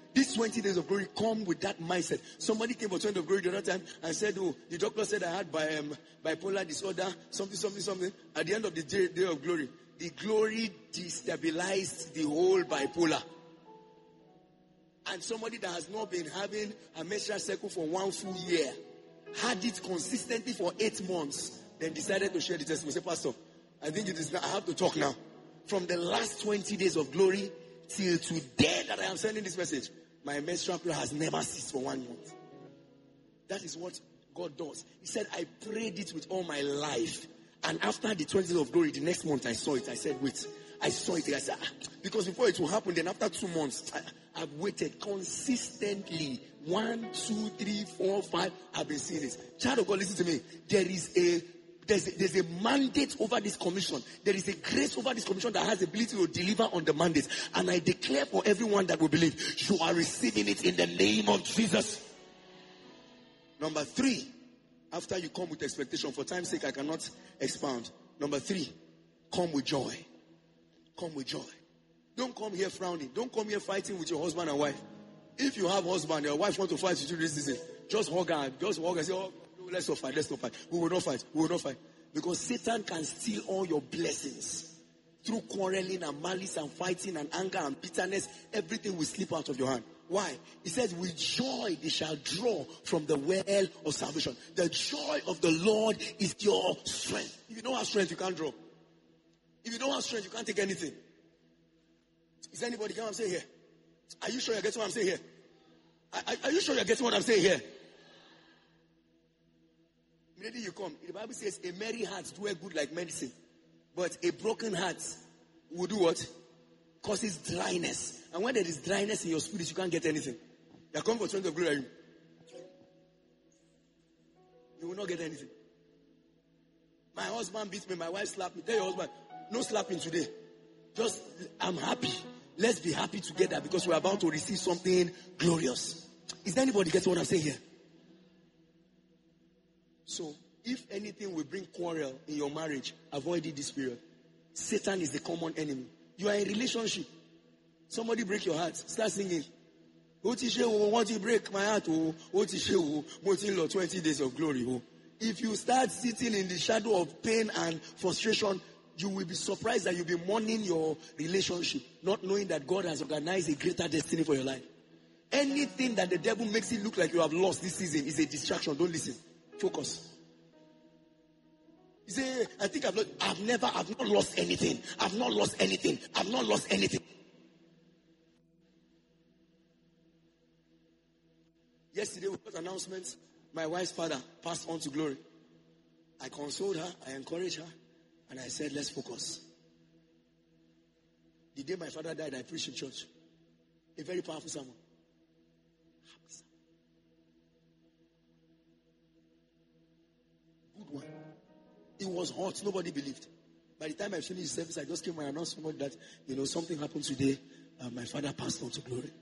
These 20 days of glory come with that mindset. Somebody came for 20 days of glory the other time and said, oh, the doctor said I had bipolar disorder, something. At the end of the day of glory, the glory destabilized the whole bipolar. And somebody that has not been having a menstrual cycle for 1 full year, had it consistently for 8 months, then decided to share the testimony. Say, Pastor, I think it is now. I have to talk now. From the last 20 days of glory till today that I am sending this message, my menstrual period has never ceased for 1 month. That is what God does. He said, I prayed it with all my life. And after the 20 days of glory, the next month I saw it. I said, wait. I saw it. I said, because before it will happen, then after 2 months, I've waited consistently. 1, 2, 3, 4, 5. I've been seeing it. Child of God, listen to me. There's a mandate over this commission. There is a grace over this commission that has the ability to deliver on the mandate. And I declare for everyone that will believe, you are receiving it in the name of Jesus. Number 3, after you come with expectation, for time's sake I cannot expound. Number 3, come with joy. Come with joy. Don't come here frowning. Don't come here fighting with your husband and wife. If you have husband, your wife wants to fight with you this season, just hug her. Just hug her and say, oh, let's not fight. We will not fight. Because Satan can steal all your blessings. Through quarreling and malice and fighting and anger and bitterness, everything will slip out of your hand. Why? He says, with joy they shall draw from the well of salvation. The joy of the Lord is your strength. If you don't have strength, you can't draw. If you don't have strength, you can't take anything. Is anybody getting what I'm saying here? Are you sure you're getting what I'm saying here? Are you sure you're getting what I'm saying here? Immediately you come, the Bible says a merry heart doeth good like medicine. But a broken heart will do what? Causes dryness. And when there is dryness in your spirit, you can't get anything. You're coming for 20 of glory. You will not get anything. My husband beat me, my wife slapped me. Tell your husband, no slapping today. Just, I'm happy. Let's be happy together because we're about to receive something glorious. Is there anybody getting what I'm saying here? So, if anything will bring quarrel in your marriage, avoid it this period. Satan is the common enemy. You are in a relationship. Somebody break your heart. Start singing. Want you break my heart? 20 days of glory. If you start sitting in the shadow of pain and frustration, you will be surprised that you'll be mourning your relationship, not knowing that God has organized a greater destiny for your life. Anything that the devil makes it look like you have lost this season is a distraction. Don't listen. Focus. You say, I think I've not lost anything. I've not lost anything. Yesterday we got announcements. My wife's father passed on to glory. I consoled her, I encouraged her, and I said, let's focus. The day my father died, I preached in church. A very powerful sermon. Good one. It was hot. Nobody believed. By the time I finished the service, I just came and announced to somebody that, something happened today. My father passed on to glory.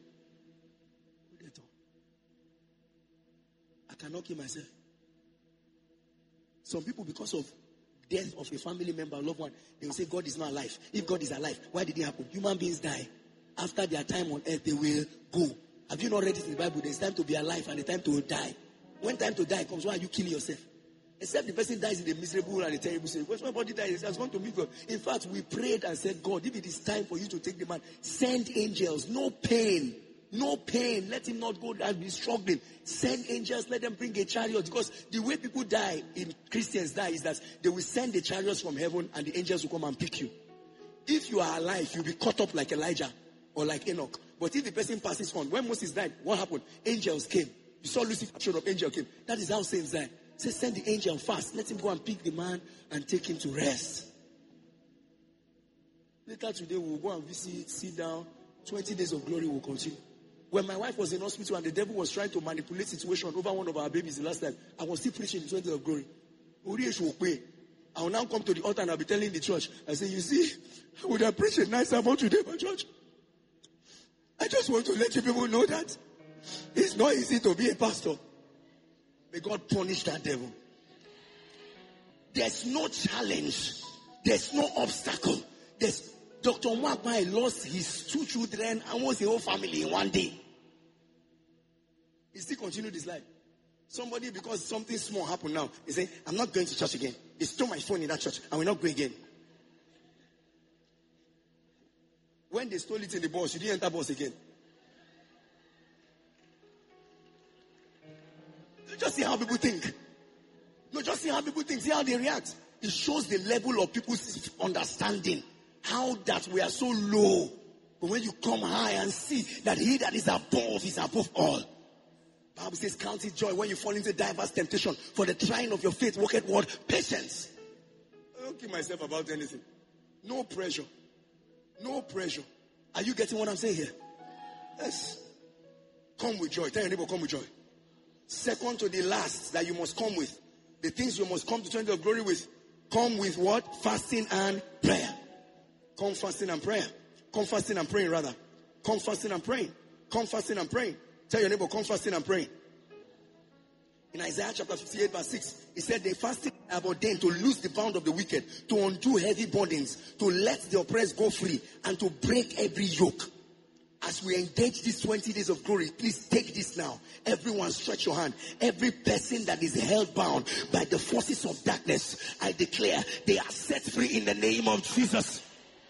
I cannot kill myself. Some people, because of death of a family member, loved one, they will say God is not alive. If God is alive, why did it happen? Human beings die. After their time on earth, they will go. Have you not read it in the Bible? There's time to be alive and a time to die. When time to die comes, why are you killing yourself? Except the person dies in a miserable and a terrible state. When somebody dies, he has gone to meet God. In fact, we prayed and said, God, if it is time for you to take the man, send angels. No pain. No pain. Let him not go and be struggling. Send angels. Let them bring a chariot. Because the way people die, in Christians die, is that they will send the chariots from heaven and the angels will come and pick you. If you are alive, you'll be caught up like Elijah or like Enoch. But if the person passes on, when Moses died, what happened? Angels came. You saw Lucifer showed up, angel came. That is how saints die. Say, send the angel fast. Let him go and pick the man and take him to rest. Later today, we will go and visit, sit down. 20 days of glory will continue. When my wife was in hospital and the devil was trying to manipulate the situation over one of our babies the last time, I was still preaching the 20 days of glory. I will now come to the altar and I'll be telling the church, I say, you see, I would have preached a nice sermon today, my church. I just want to let you people know that it's not easy to be a pastor. May God punish that devil. There's no challenge. There's no obstacle. Dr. Mwakbai lost his 2 children and almost the whole family in one day. He still continued his life. Somebody, because something small happened now, he say, I'm not going to church again. They stole my phone in that church. I will not go again. When they stole it in the bus, you didn't enter bus again. You just see how people think. No, just see how people think. See how they react. It shows the level of people's understanding. How that we are so low. But when you come high and see that he that is above all. The Bible says, count it joy when you fall into diverse temptation. For the trying of your faith worketh what? Patience. I don't keep myself about anything. No pressure. No pressure. Are you getting what I'm saying here? Yes. Come with joy. Tell your neighbor, come with joy. Second to the last that you must come with. The things you must come to 20 of glory with. Come with what? Fasting and prayer. Come fasting and prayer. Come fasting and praying rather. Come fasting and praying. Come fasting and praying. Tell your neighbor, come fasting and praying. In Isaiah chapter 58 verse 6, it said they fasted have ordained to loose the bound of the wicked, to undo heavy burdens, to let the oppressed go free, and to break every yoke. As we engage these 20 days of glory, please take this now. Everyone stretch your hand. Every person that is held bound by the forces of darkness, I declare they are set free in the name of Jesus.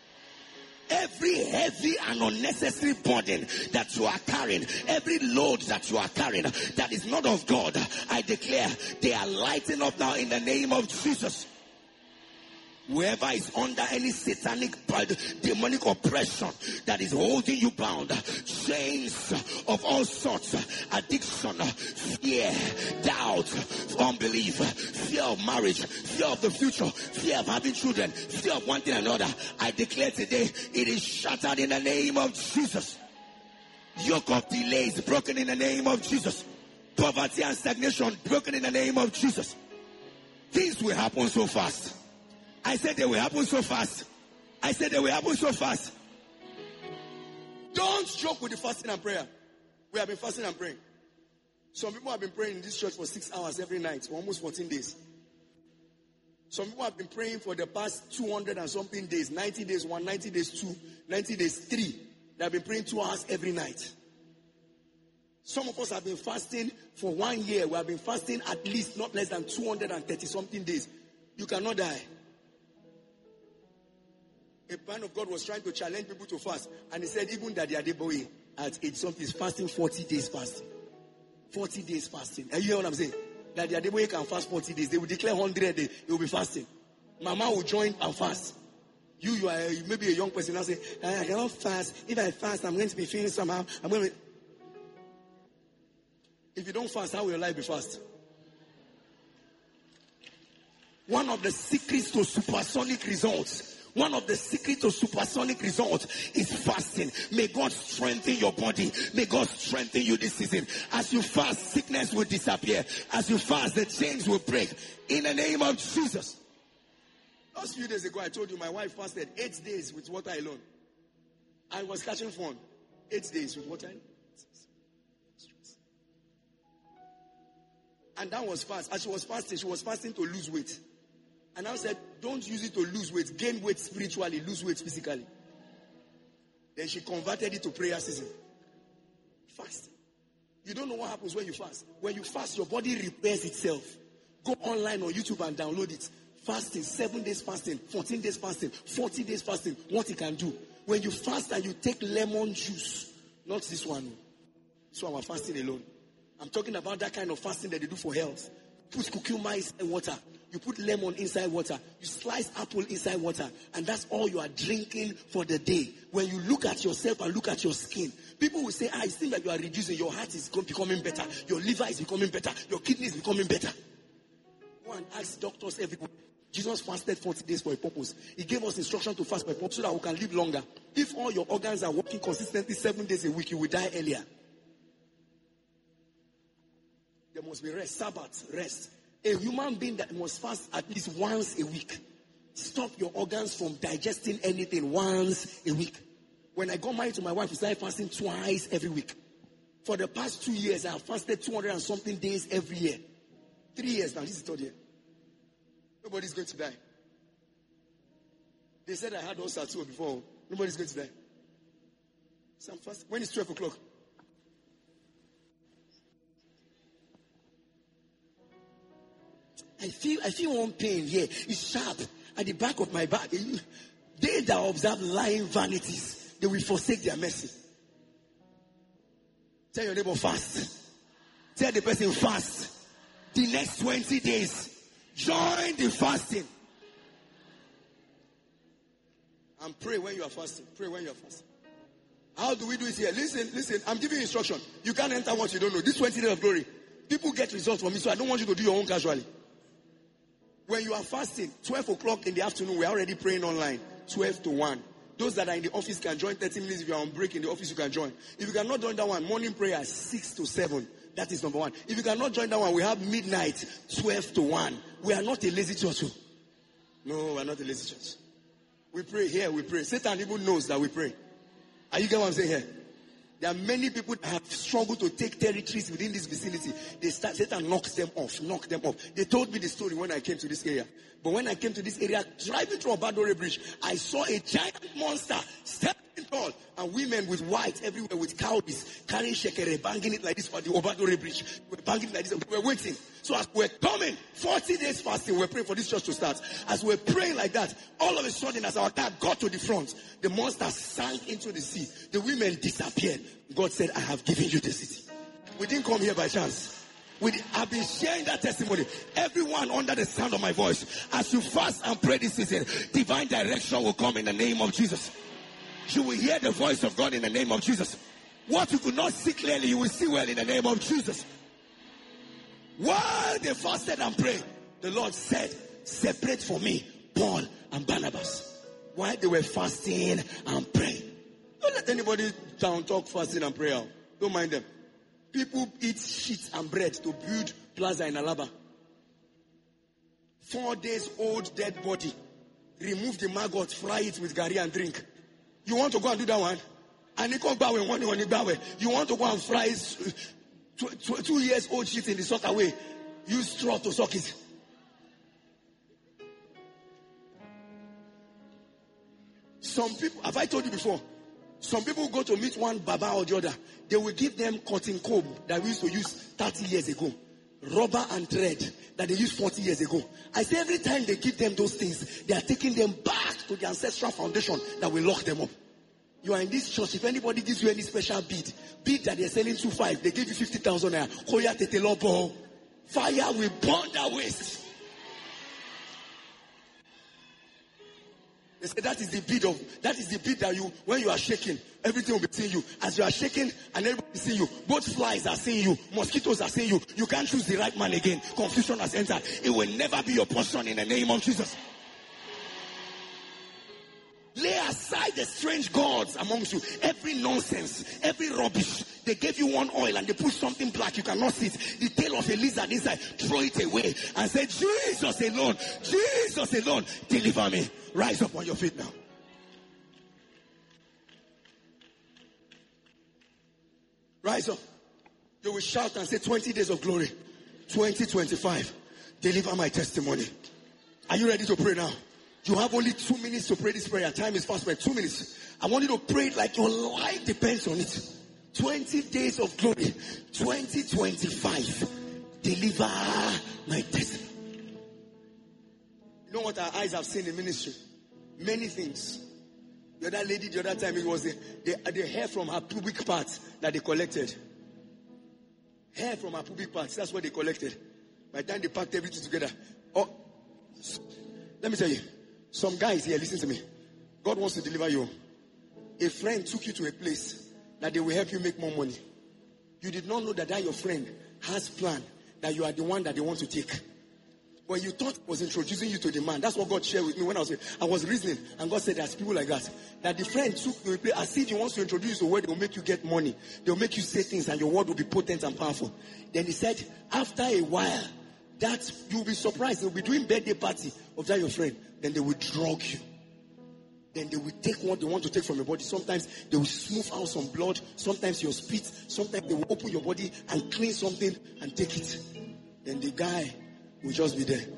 Every heavy and unnecessary burden that you are carrying, every load that you are carrying that is not of God, I declare they are lighting up now in the name of Jesus. Whoever is under any satanic, demonic oppression that is holding you bound, chains of all sorts, addiction, fear, doubt, unbelief, fear of marriage, fear of the future, fear of having children, fear of one thing or another, I declare today, it is shattered in the name of Jesus. Yoke of delay is broken in the name of Jesus. Poverty and stagnation broken in the name of Jesus. Things will happen so fast. I said they will happen so fast. I said they will happen so fast. Don't joke with the fasting and prayer. We have been fasting and praying. Some people have been praying in this church for 6 hours every night for almost 14 days. Some people have been praying for the past 200 and something days. 90 days 1, 90 days 2, 90 days 3. They have been praying 2 hours every night. Some of us have been fasting for 1 year. We have been fasting at least not less than 230 something days. You cannot die. A man of God was trying to challenge people to fast. And he said, even Daddy Adeboye at age something is fasting 40 days fasting. 40 days fasting. And you hear what I'm saying? Daddy Adeboye can fast 40 days. They will declare 100 days. They will be fasting. Mama will join and fast. You are maybe a young person now say, I cannot fast. If I fast, I'm going to be feeling somehow. If you don't fast, how will your life be fast? One of the secrets to supersonic results. One of the secrets to supersonic results is fasting. May God strengthen your body. May God strengthen you this season. As you fast, sickness will disappear. As you fast, the chains will break. In the name of Jesus. Last few days ago, I told you my wife fasted 8 days with water alone. I was catching fun. 8 days with water alone. And that was fast. As she was fasting to lose weight. And I said, don't use it to lose weight. Gain weight spiritually, lose weight physically. Then she converted it to prayer season. Fasting. You don't know what happens when you fast. When you fast, your body repairs itself. Go online on YouTube and download it. Fasting, 7 days fasting, 14 days fasting, 40 days fasting. What it can do. When you fast and you take lemon juice. Not this one. So I'm fasting alone. I'm talking about that kind of fasting that they do for health. Put cucumber inside water. You put lemon inside water. You slice apple inside water. And that's all you are drinking for the day. When you look at yourself and look at your skin, people will say, it seems like you are reducing. Your heart is becoming better. Your liver is becoming better. Your kidney is becoming better. Go and ask doctors everywhere. Jesus fasted 40 days for a purpose. He gave us instruction to fast for a purpose so that we can live longer. If all your organs are working consistently 7 days a week, you will die earlier. There must be rest. Sabbath, rest. A human being that must fast at least once a week. Stop your organs from digesting anything once a week. When I got married to my wife, we started fasting twice every week. For the past 2 years, I have fasted 200 and something days every year. 3 years now, this is the 3rd year. Nobody's going to die. They said I had ulcer too before. Nobody's going to die. So I'm fasting. When it's 12 o'clock? I feel one pain here. It's sharp at the back of my back. They that observe lying vanities, they will forsake their mercy. Tell your neighbor, fast. Tell the person, fast. The next 20 days, join the fasting. And pray when you are fasting. Pray when you are fasting. How do we do it here? Listen. I'm giving you instruction. You can't enter what you don't know. This 20 days of glory. People get results from me, so I don't want you to do your own casually. When you are fasting, 12 o'clock in the afternoon, we're already praying online. 12 to 1. Those that are in the office can join 30 minutes. If you are on break in the office, you can join. If you cannot join that one, morning prayer 6 to 7. That is number one. If you cannot join that one, we have midnight 12 to 1. We are not a lazy church. No, we are not a lazy church. We pray here, we pray. Satan even knows that we pray. Are you getting what I'm saying here? There are many people that have struggled to take territories within this vicinity. Satan knocks them off. They told me the story when I came to this area. But when I came to this area, driving through Obadore Bridge, I saw a giant monster stepping tall, and women with white everywhere with cowries carrying shekere, banging it like this for the Obadore Bridge. We're banging it like this. We're waiting. So as we're coming, 40 days fasting, we're praying for this church to start. As we're praying like that, all of a sudden, as our car got to the front, the monster sank into the sea. The women disappeared. God said, I have given you the city. We didn't come here by chance. I've been sharing that testimony. Everyone under the sound of my voice, as you fast and pray this season, divine direction will come in the name of Jesus. You will hear the voice of God in the name of Jesus. What you could not see clearly, you will see well in the name of Jesus. While they fasted and prayed, the Lord said, separate for me Paul and Barnabas. While they were fasting and praying. Don't let anybody down talk fasting and prayer. Don't mind them. People eat shit and bread to build plaza in Alaba. 4 days old dead body. Remove the maggot, fry it with gari and drink. You want to go and do that one? And you want to go and fry 2 years old shit in the soccer way. Use straw to suck it. Some people, have I told you before? Some people go to meet one Baba or the other. They will give them cotton comb that we used to use 30 years ago. Rubber and thread that they used 40 years ago. I say every time they give them those things, they are taking them back to the ancestral foundation that will lock them up. You are in this church. If anybody gives you any special bead that they're selling 2.5, they give you 50,000 naira. Fire will burn that waste. They say that is the bead that you, when you are shaking, everything will be seeing you. As you are shaking and everybody is seeing you, both flies are seeing you, mosquitoes are seeing you. You can't choose the right man again. Confusion has entered. It will never be your portion in the name of Jesus. Lay aside the strange gods amongst you. Every nonsense, every rubbish. They gave you one oil and they put something black. You cannot see it. The tail of a lizard inside. Throw it away and say, Jesus alone, deliver me. Rise up on your feet now. Rise up. You will shout and say 20 days of glory. 2025. Deliver my testimony. Are you ready to pray now? You have only 2 minutes to pray this prayer. Time is fast, but 2 minutes. I want you to pray it like your life depends on it. 20 days of glory. 2025. Deliver my testimony. You know what our eyes have seen in ministry? Many things. The other lady, the other time, it was the hair from her pubic parts that they collected. Hair from her pubic parts, that's what they collected. By the time they packed everything together. Oh, let me tell you. Some guys here, listen to me. God wants to deliver you. A friend took you to a place that they will help you make more money. You did not know that your friend has plan that you are the one that they want to take. When you thought was introducing you to the man, that's what God shared with me when I was reasoning. And God said there's people like that. That the friend took you to a place as if he wants to introduce you to a word that will make you get money. They will make you say things and your word will be potent and powerful. Then he said, after a while, that you'll be surprised. They'll be doing birthday party of that your friend. Then they will drug you. Then they will take what they want to take from your body. Sometimes they will smooth out some blood. Sometimes your spit. Sometimes they will open your body and clean something and take it. Then the guy will just be there.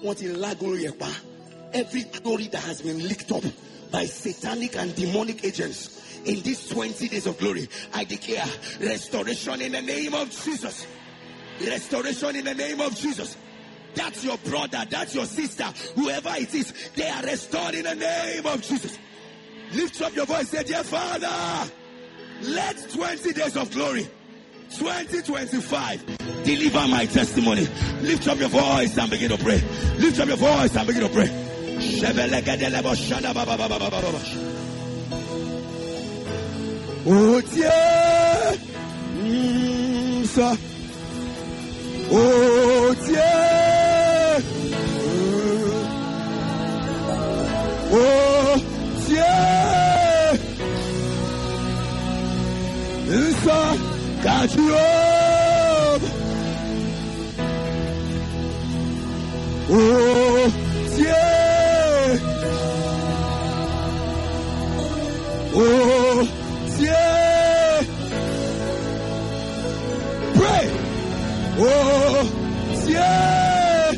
Every glory that has been licked up by satanic and demonic agents in these 20 days of glory, I declare restoration in the name of Jesus. Restoration in the name of Jesus. that's your brother, that's your sister, whoever it is, they are restored in the name of Jesus. Lift up your voice, say, dear Father, let 20 days of glory, 2025, deliver my testimony. Lift up your voice and begin to pray. Lift up your voice and begin to pray. Oh, yeah. Oh, yeah. Oh, yeah. Got you up. Oh, yeah. Oh, yeah. Pray. Oh, yeah.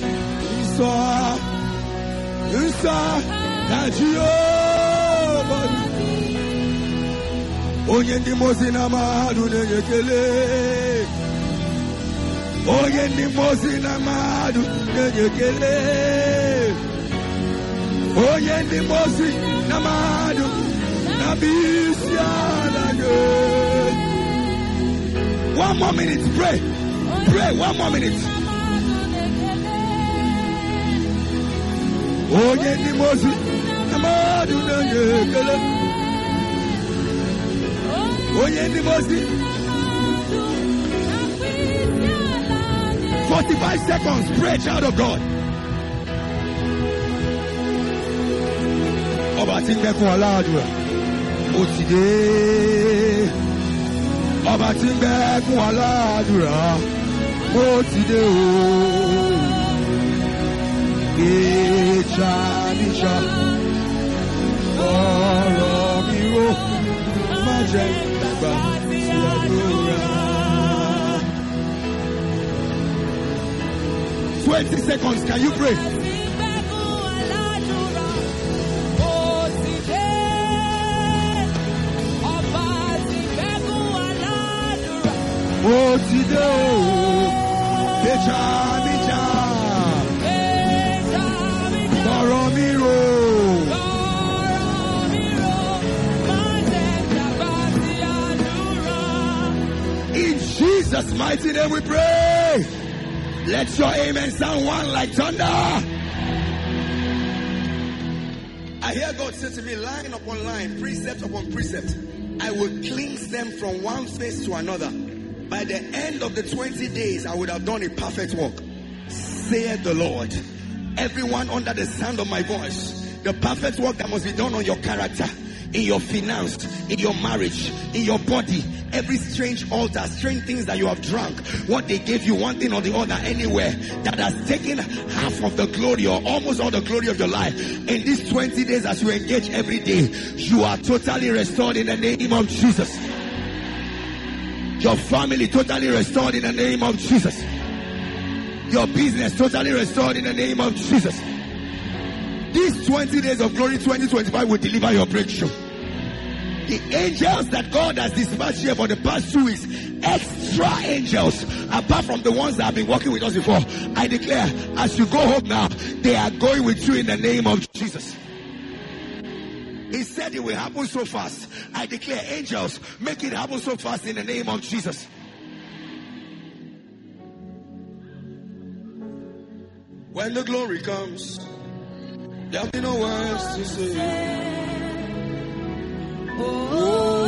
Isa, got you up. Oyendi mozina madu neyekele. Oyendi mozina madu neyekele. Oyendi mozina madu nabisiana yo. 1 more minute, pray. Pray 1 more minute. Oyendi mozina madu neyekele. 45 seconds, pray, child of God. Ọba tí ń gbẹ́kún aládùúrà, ó ti dé. Ọba tí ń gbẹ́kún aládùúrà, ó ti dé o. Ìjà níjà, ọ̀rọ̀ mi ó má jẹ́. 20 seconds, can you pray? Oh, today, in Jesus' mighty name we pray. Let your amen sound one like thunder. I hear God say to me, line upon line, precept upon precept, I will cleanse them from one phase to another. By the end of the 20 days, I would have done a perfect work, saith the Lord. Everyone under the sound of my voice, the perfect work that must be done on your character, in your finance, in your marriage, in your body, every strange altar, strange things that you have drunk, what they gave you, one thing or the other, anywhere, that has taken half of the glory or almost all the glory of your life. In these 20 days, as you engage every day, you are totally restored in the name of Jesus. Your family totally restored in the name of Jesus. Your business totally restored in the name of Jesus. These 20 days of glory 2025 will deliver your breakthrough. The angels that God has dispatched here for the past 2 weeks, extra angels, apart from the ones that have been working with us before, I declare, as you go home now, they are going with you in the name of Jesus. He said it will happen so fast. I declare, angels, make it happen so fast in the name of Jesus. When the glory comes, there'll be no words to say. Oh.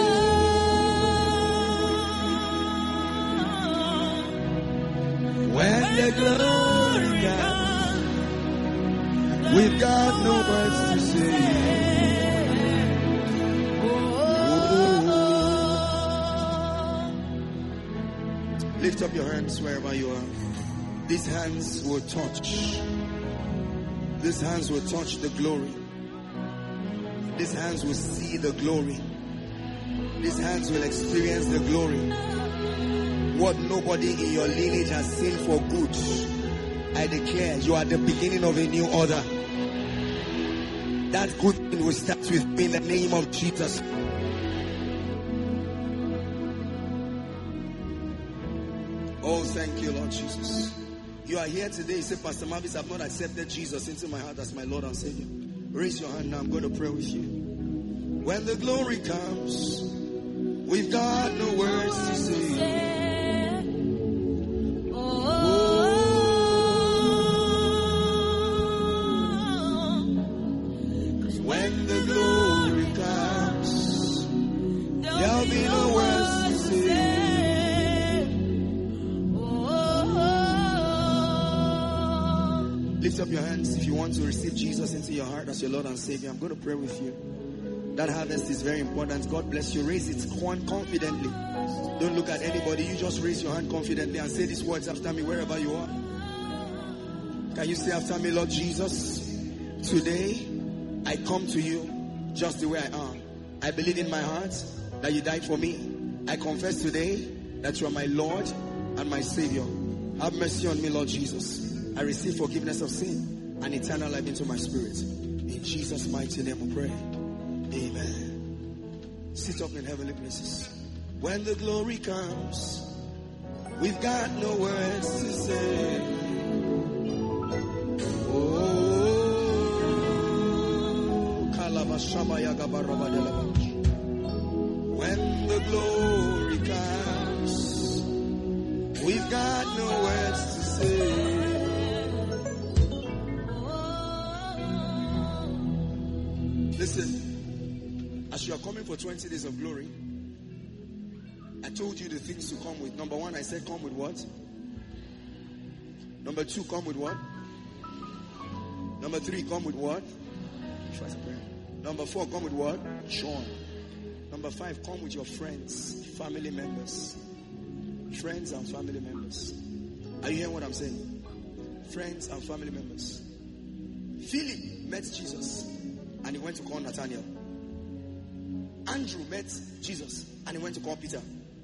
When the glory comes, we've got no words to say. Lift up your hands wherever you are. These hands will touch. These hands will touch the glory. These hands will see the glory. These hands will experience the glory. What nobody in your lineage has seen for good, I declare you are the beginning of a new order. That good thing will start with me in the name of Jesus. Oh, thank you, Lord Jesus. You are here today, you say, Pastor Mavis, I've not accepted Jesus into my heart as my Lord and Savior. Raise your hand now, I'm going to pray with you. When the glory comes, we've got no words to say. When the glory comes, there'll be no words to say. Lift up your hands if you want to receive Jesus into your heart as your Lord and Savior. I'm going to pray with you. That harvest is very important. God bless you. Raise it confidently. Don't look at anybody. You just raise your hand confidently and say these words after me wherever you are. Can you say after me, Lord Jesus, today I come to you just the way I am. I believe in my heart that you died for me. I confess today that you are my Lord and my Savior. Have mercy on me, Lord Jesus. I receive forgiveness of sin and eternal life into my spirit. In Jesus' mighty name we pray. Amen. Sit up in heavenly places. When the glory comes, we've got no words to say. When the glory comes, we've got no words to say. Listen, as you are coming for 20 days of glory, I told you the things to come with. Number 1, I said come with what? Number 2, come with what? Number 3, come with what? Number 4, come with what? Joy. Number 5, come with your friends, family members. Friends and family members. Are you hearing what I'm saying? Friends and family members. Philip met Jesus and he went to call Nathanael. Andrew met Jesus and he went to call Peter.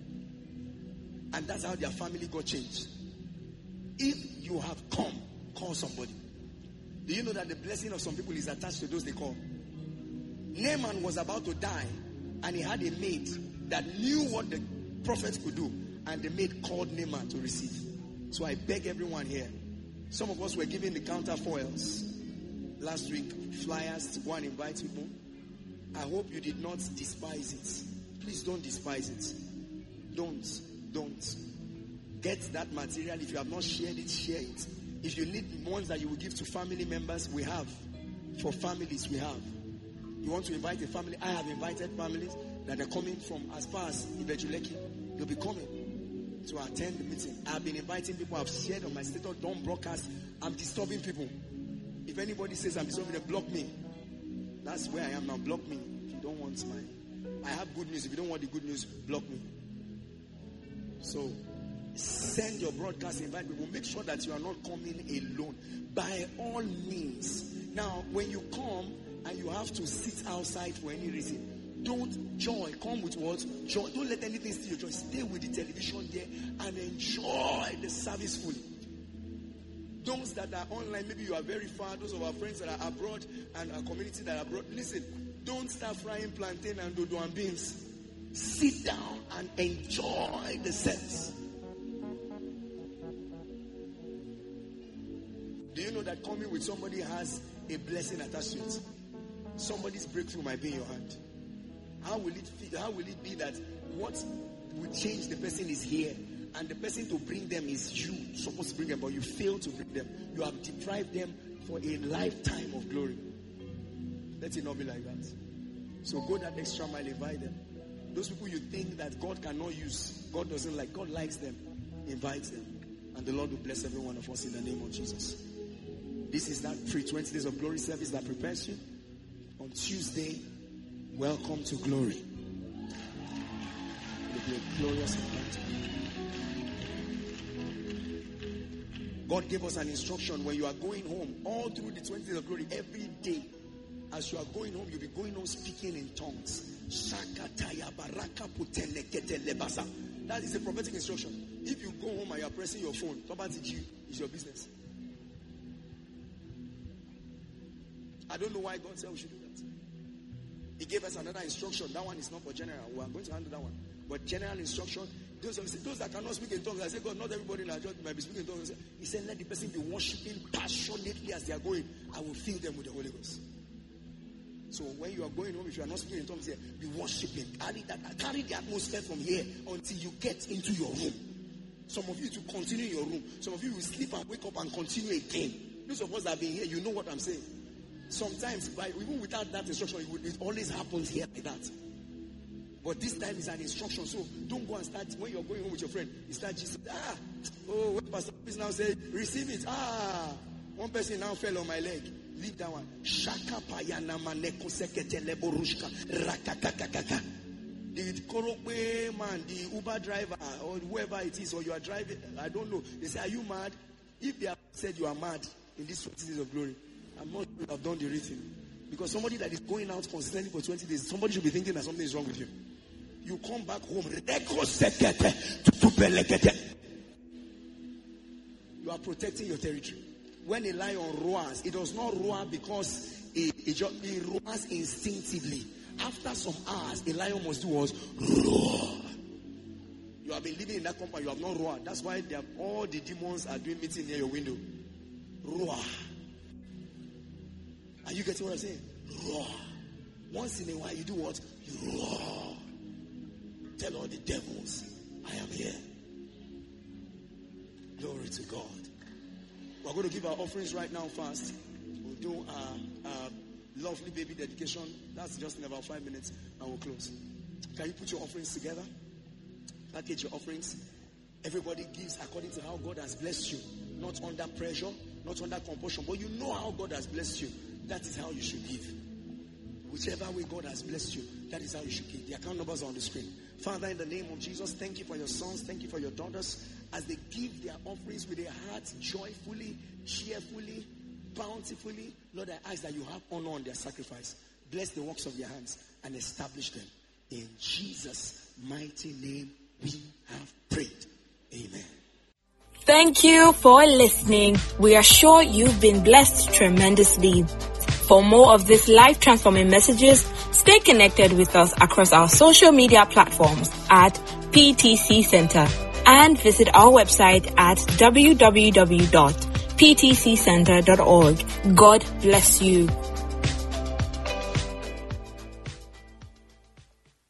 And that's how their family got changed. If you have come, call somebody. Do you know that the blessing of some people is attached to those they call? Naaman was about to die and he had a maid that knew what the prophet could do, and the maid called Naaman to receive. So I beg everyone here, some of us were given the counterfoils last week, flyers to go and invite people. I hope you did not despise it. Please don't despise it. Don't. Get that material. If you have not shared it, share it. If you need ones that you will give to family members, we have. For families, we have. You want to invite a family? I have invited families that are coming from as far as Ibejuleki. They'll be coming to attend the meeting. I've been inviting people. I've shared on my status. Don't broadcast. I'm disturbing people. If anybody says I'm disturbing them, block me. That's where I am now. Block me. If you don't want I have good news. If you don't want the good news, block me. So, send your broadcast, invite people. Make sure that you are not coming alone. By all means. Now, when you come and you have to sit outside for any reason, don't joy. Come with what? Joy. Don't let anything steal your joy. Stay with the television there and enjoy the service fully. Those that are online, maybe you are very far. Those of our friends that are abroad and our community that are abroad, listen, don't start frying plantain and dodo and beans. Sit down and enjoy the service. Do you know that coming with somebody has a blessing attached to it? Somebody's breakthrough might be in your hand. How will it be that what will change the person is here, and the person to bring them is you supposed to bring them, but you fail to bring them? You have deprived them for a lifetime of glory. Let it not be like that. So go that extra mile, invite them. Those people you think that God cannot use, God doesn't like, God likes them, invites them. And the Lord will bless every one of us in the name of Jesus. This is that free 20 days of glory service that prepares you. On Tuesday, welcome to glory. It will be a glorious encounter. God gave us an instruction when you are going home, all through the 20 days of glory, every day. As you are going home, you'll be going home speaking in tongues. That is a prophetic instruction. If you go home and you are pressing your phone, it's your business. I don't know why God said we should do that. He gave us another instruction. That one is not for general. We are going to handle that one. But general instruction, Those that cannot speak in tongues, I say, God, not everybody in our church might be speaking in tongues. He said, let the person be worshiping passionately as they are going. I will fill them with the Holy Ghost. So when you are going home, if you are not speaking in tongues here, be worshiping. Carry the atmosphere from here until you get into your room. Some of you to continue in your room. Some of you will sleep and wake up and continue again. Those of us that have been here, you know what I'm saying. Sometimes, even without that instruction, it always happens here like that. But this time is an instruction. So don't go and start, when you're going home with your friend, you start just, when Pastor Chris now said, receive it. One person now fell on my leg. Leave that one. Shaka payana maneko sekete leborushka rakakakaka. The Korokwe man, the Uber driver, or whoever it is, or you are driving, I don't know. They say, are you mad? If they have said you are mad in these 20 days of glory, I'm not sure you have done the right thing. Because somebody that is going out consistently for 20 days, somebody should be thinking that something is wrong with you. You come back home, you are protecting your territory. When a lion roars, it does not roar because it roars instinctively. After some hours, a lion must do what? Roar. You have been living in that compound, you have not roared. That's why all the demons are doing meeting near your window. Roar. Are you getting what I'm saying? Roar. Once in a while, you do what? You roar. Tell all the devils, I am here. Glory to God. We're going to give our offerings right now fast. We'll do our lovely baby dedication. That's just in about 5 minutes and we'll close. Can you put your offerings together? Package your offerings. Everybody gives according to how God has blessed you. Not under pressure, not under compulsion. But you know how God has blessed you. That is how you should give. Whichever way God has blessed you, that is how you should give. The account numbers are on the screen. Father, in the name of Jesus, thank you for your sons. Thank you for your daughters. As they give their offerings with their hearts joyfully, cheerfully, bountifully, Lord, I ask that you have honor on their sacrifice. Bless the works of their hands and establish them. In Jesus' mighty name we have prayed. Amen. Thank you for listening. We are sure you've been blessed tremendously. For more of these life-transforming messages, stay connected with us across our social media platforms at PTC Center and visit our website at www.ptccenter.org. God bless you.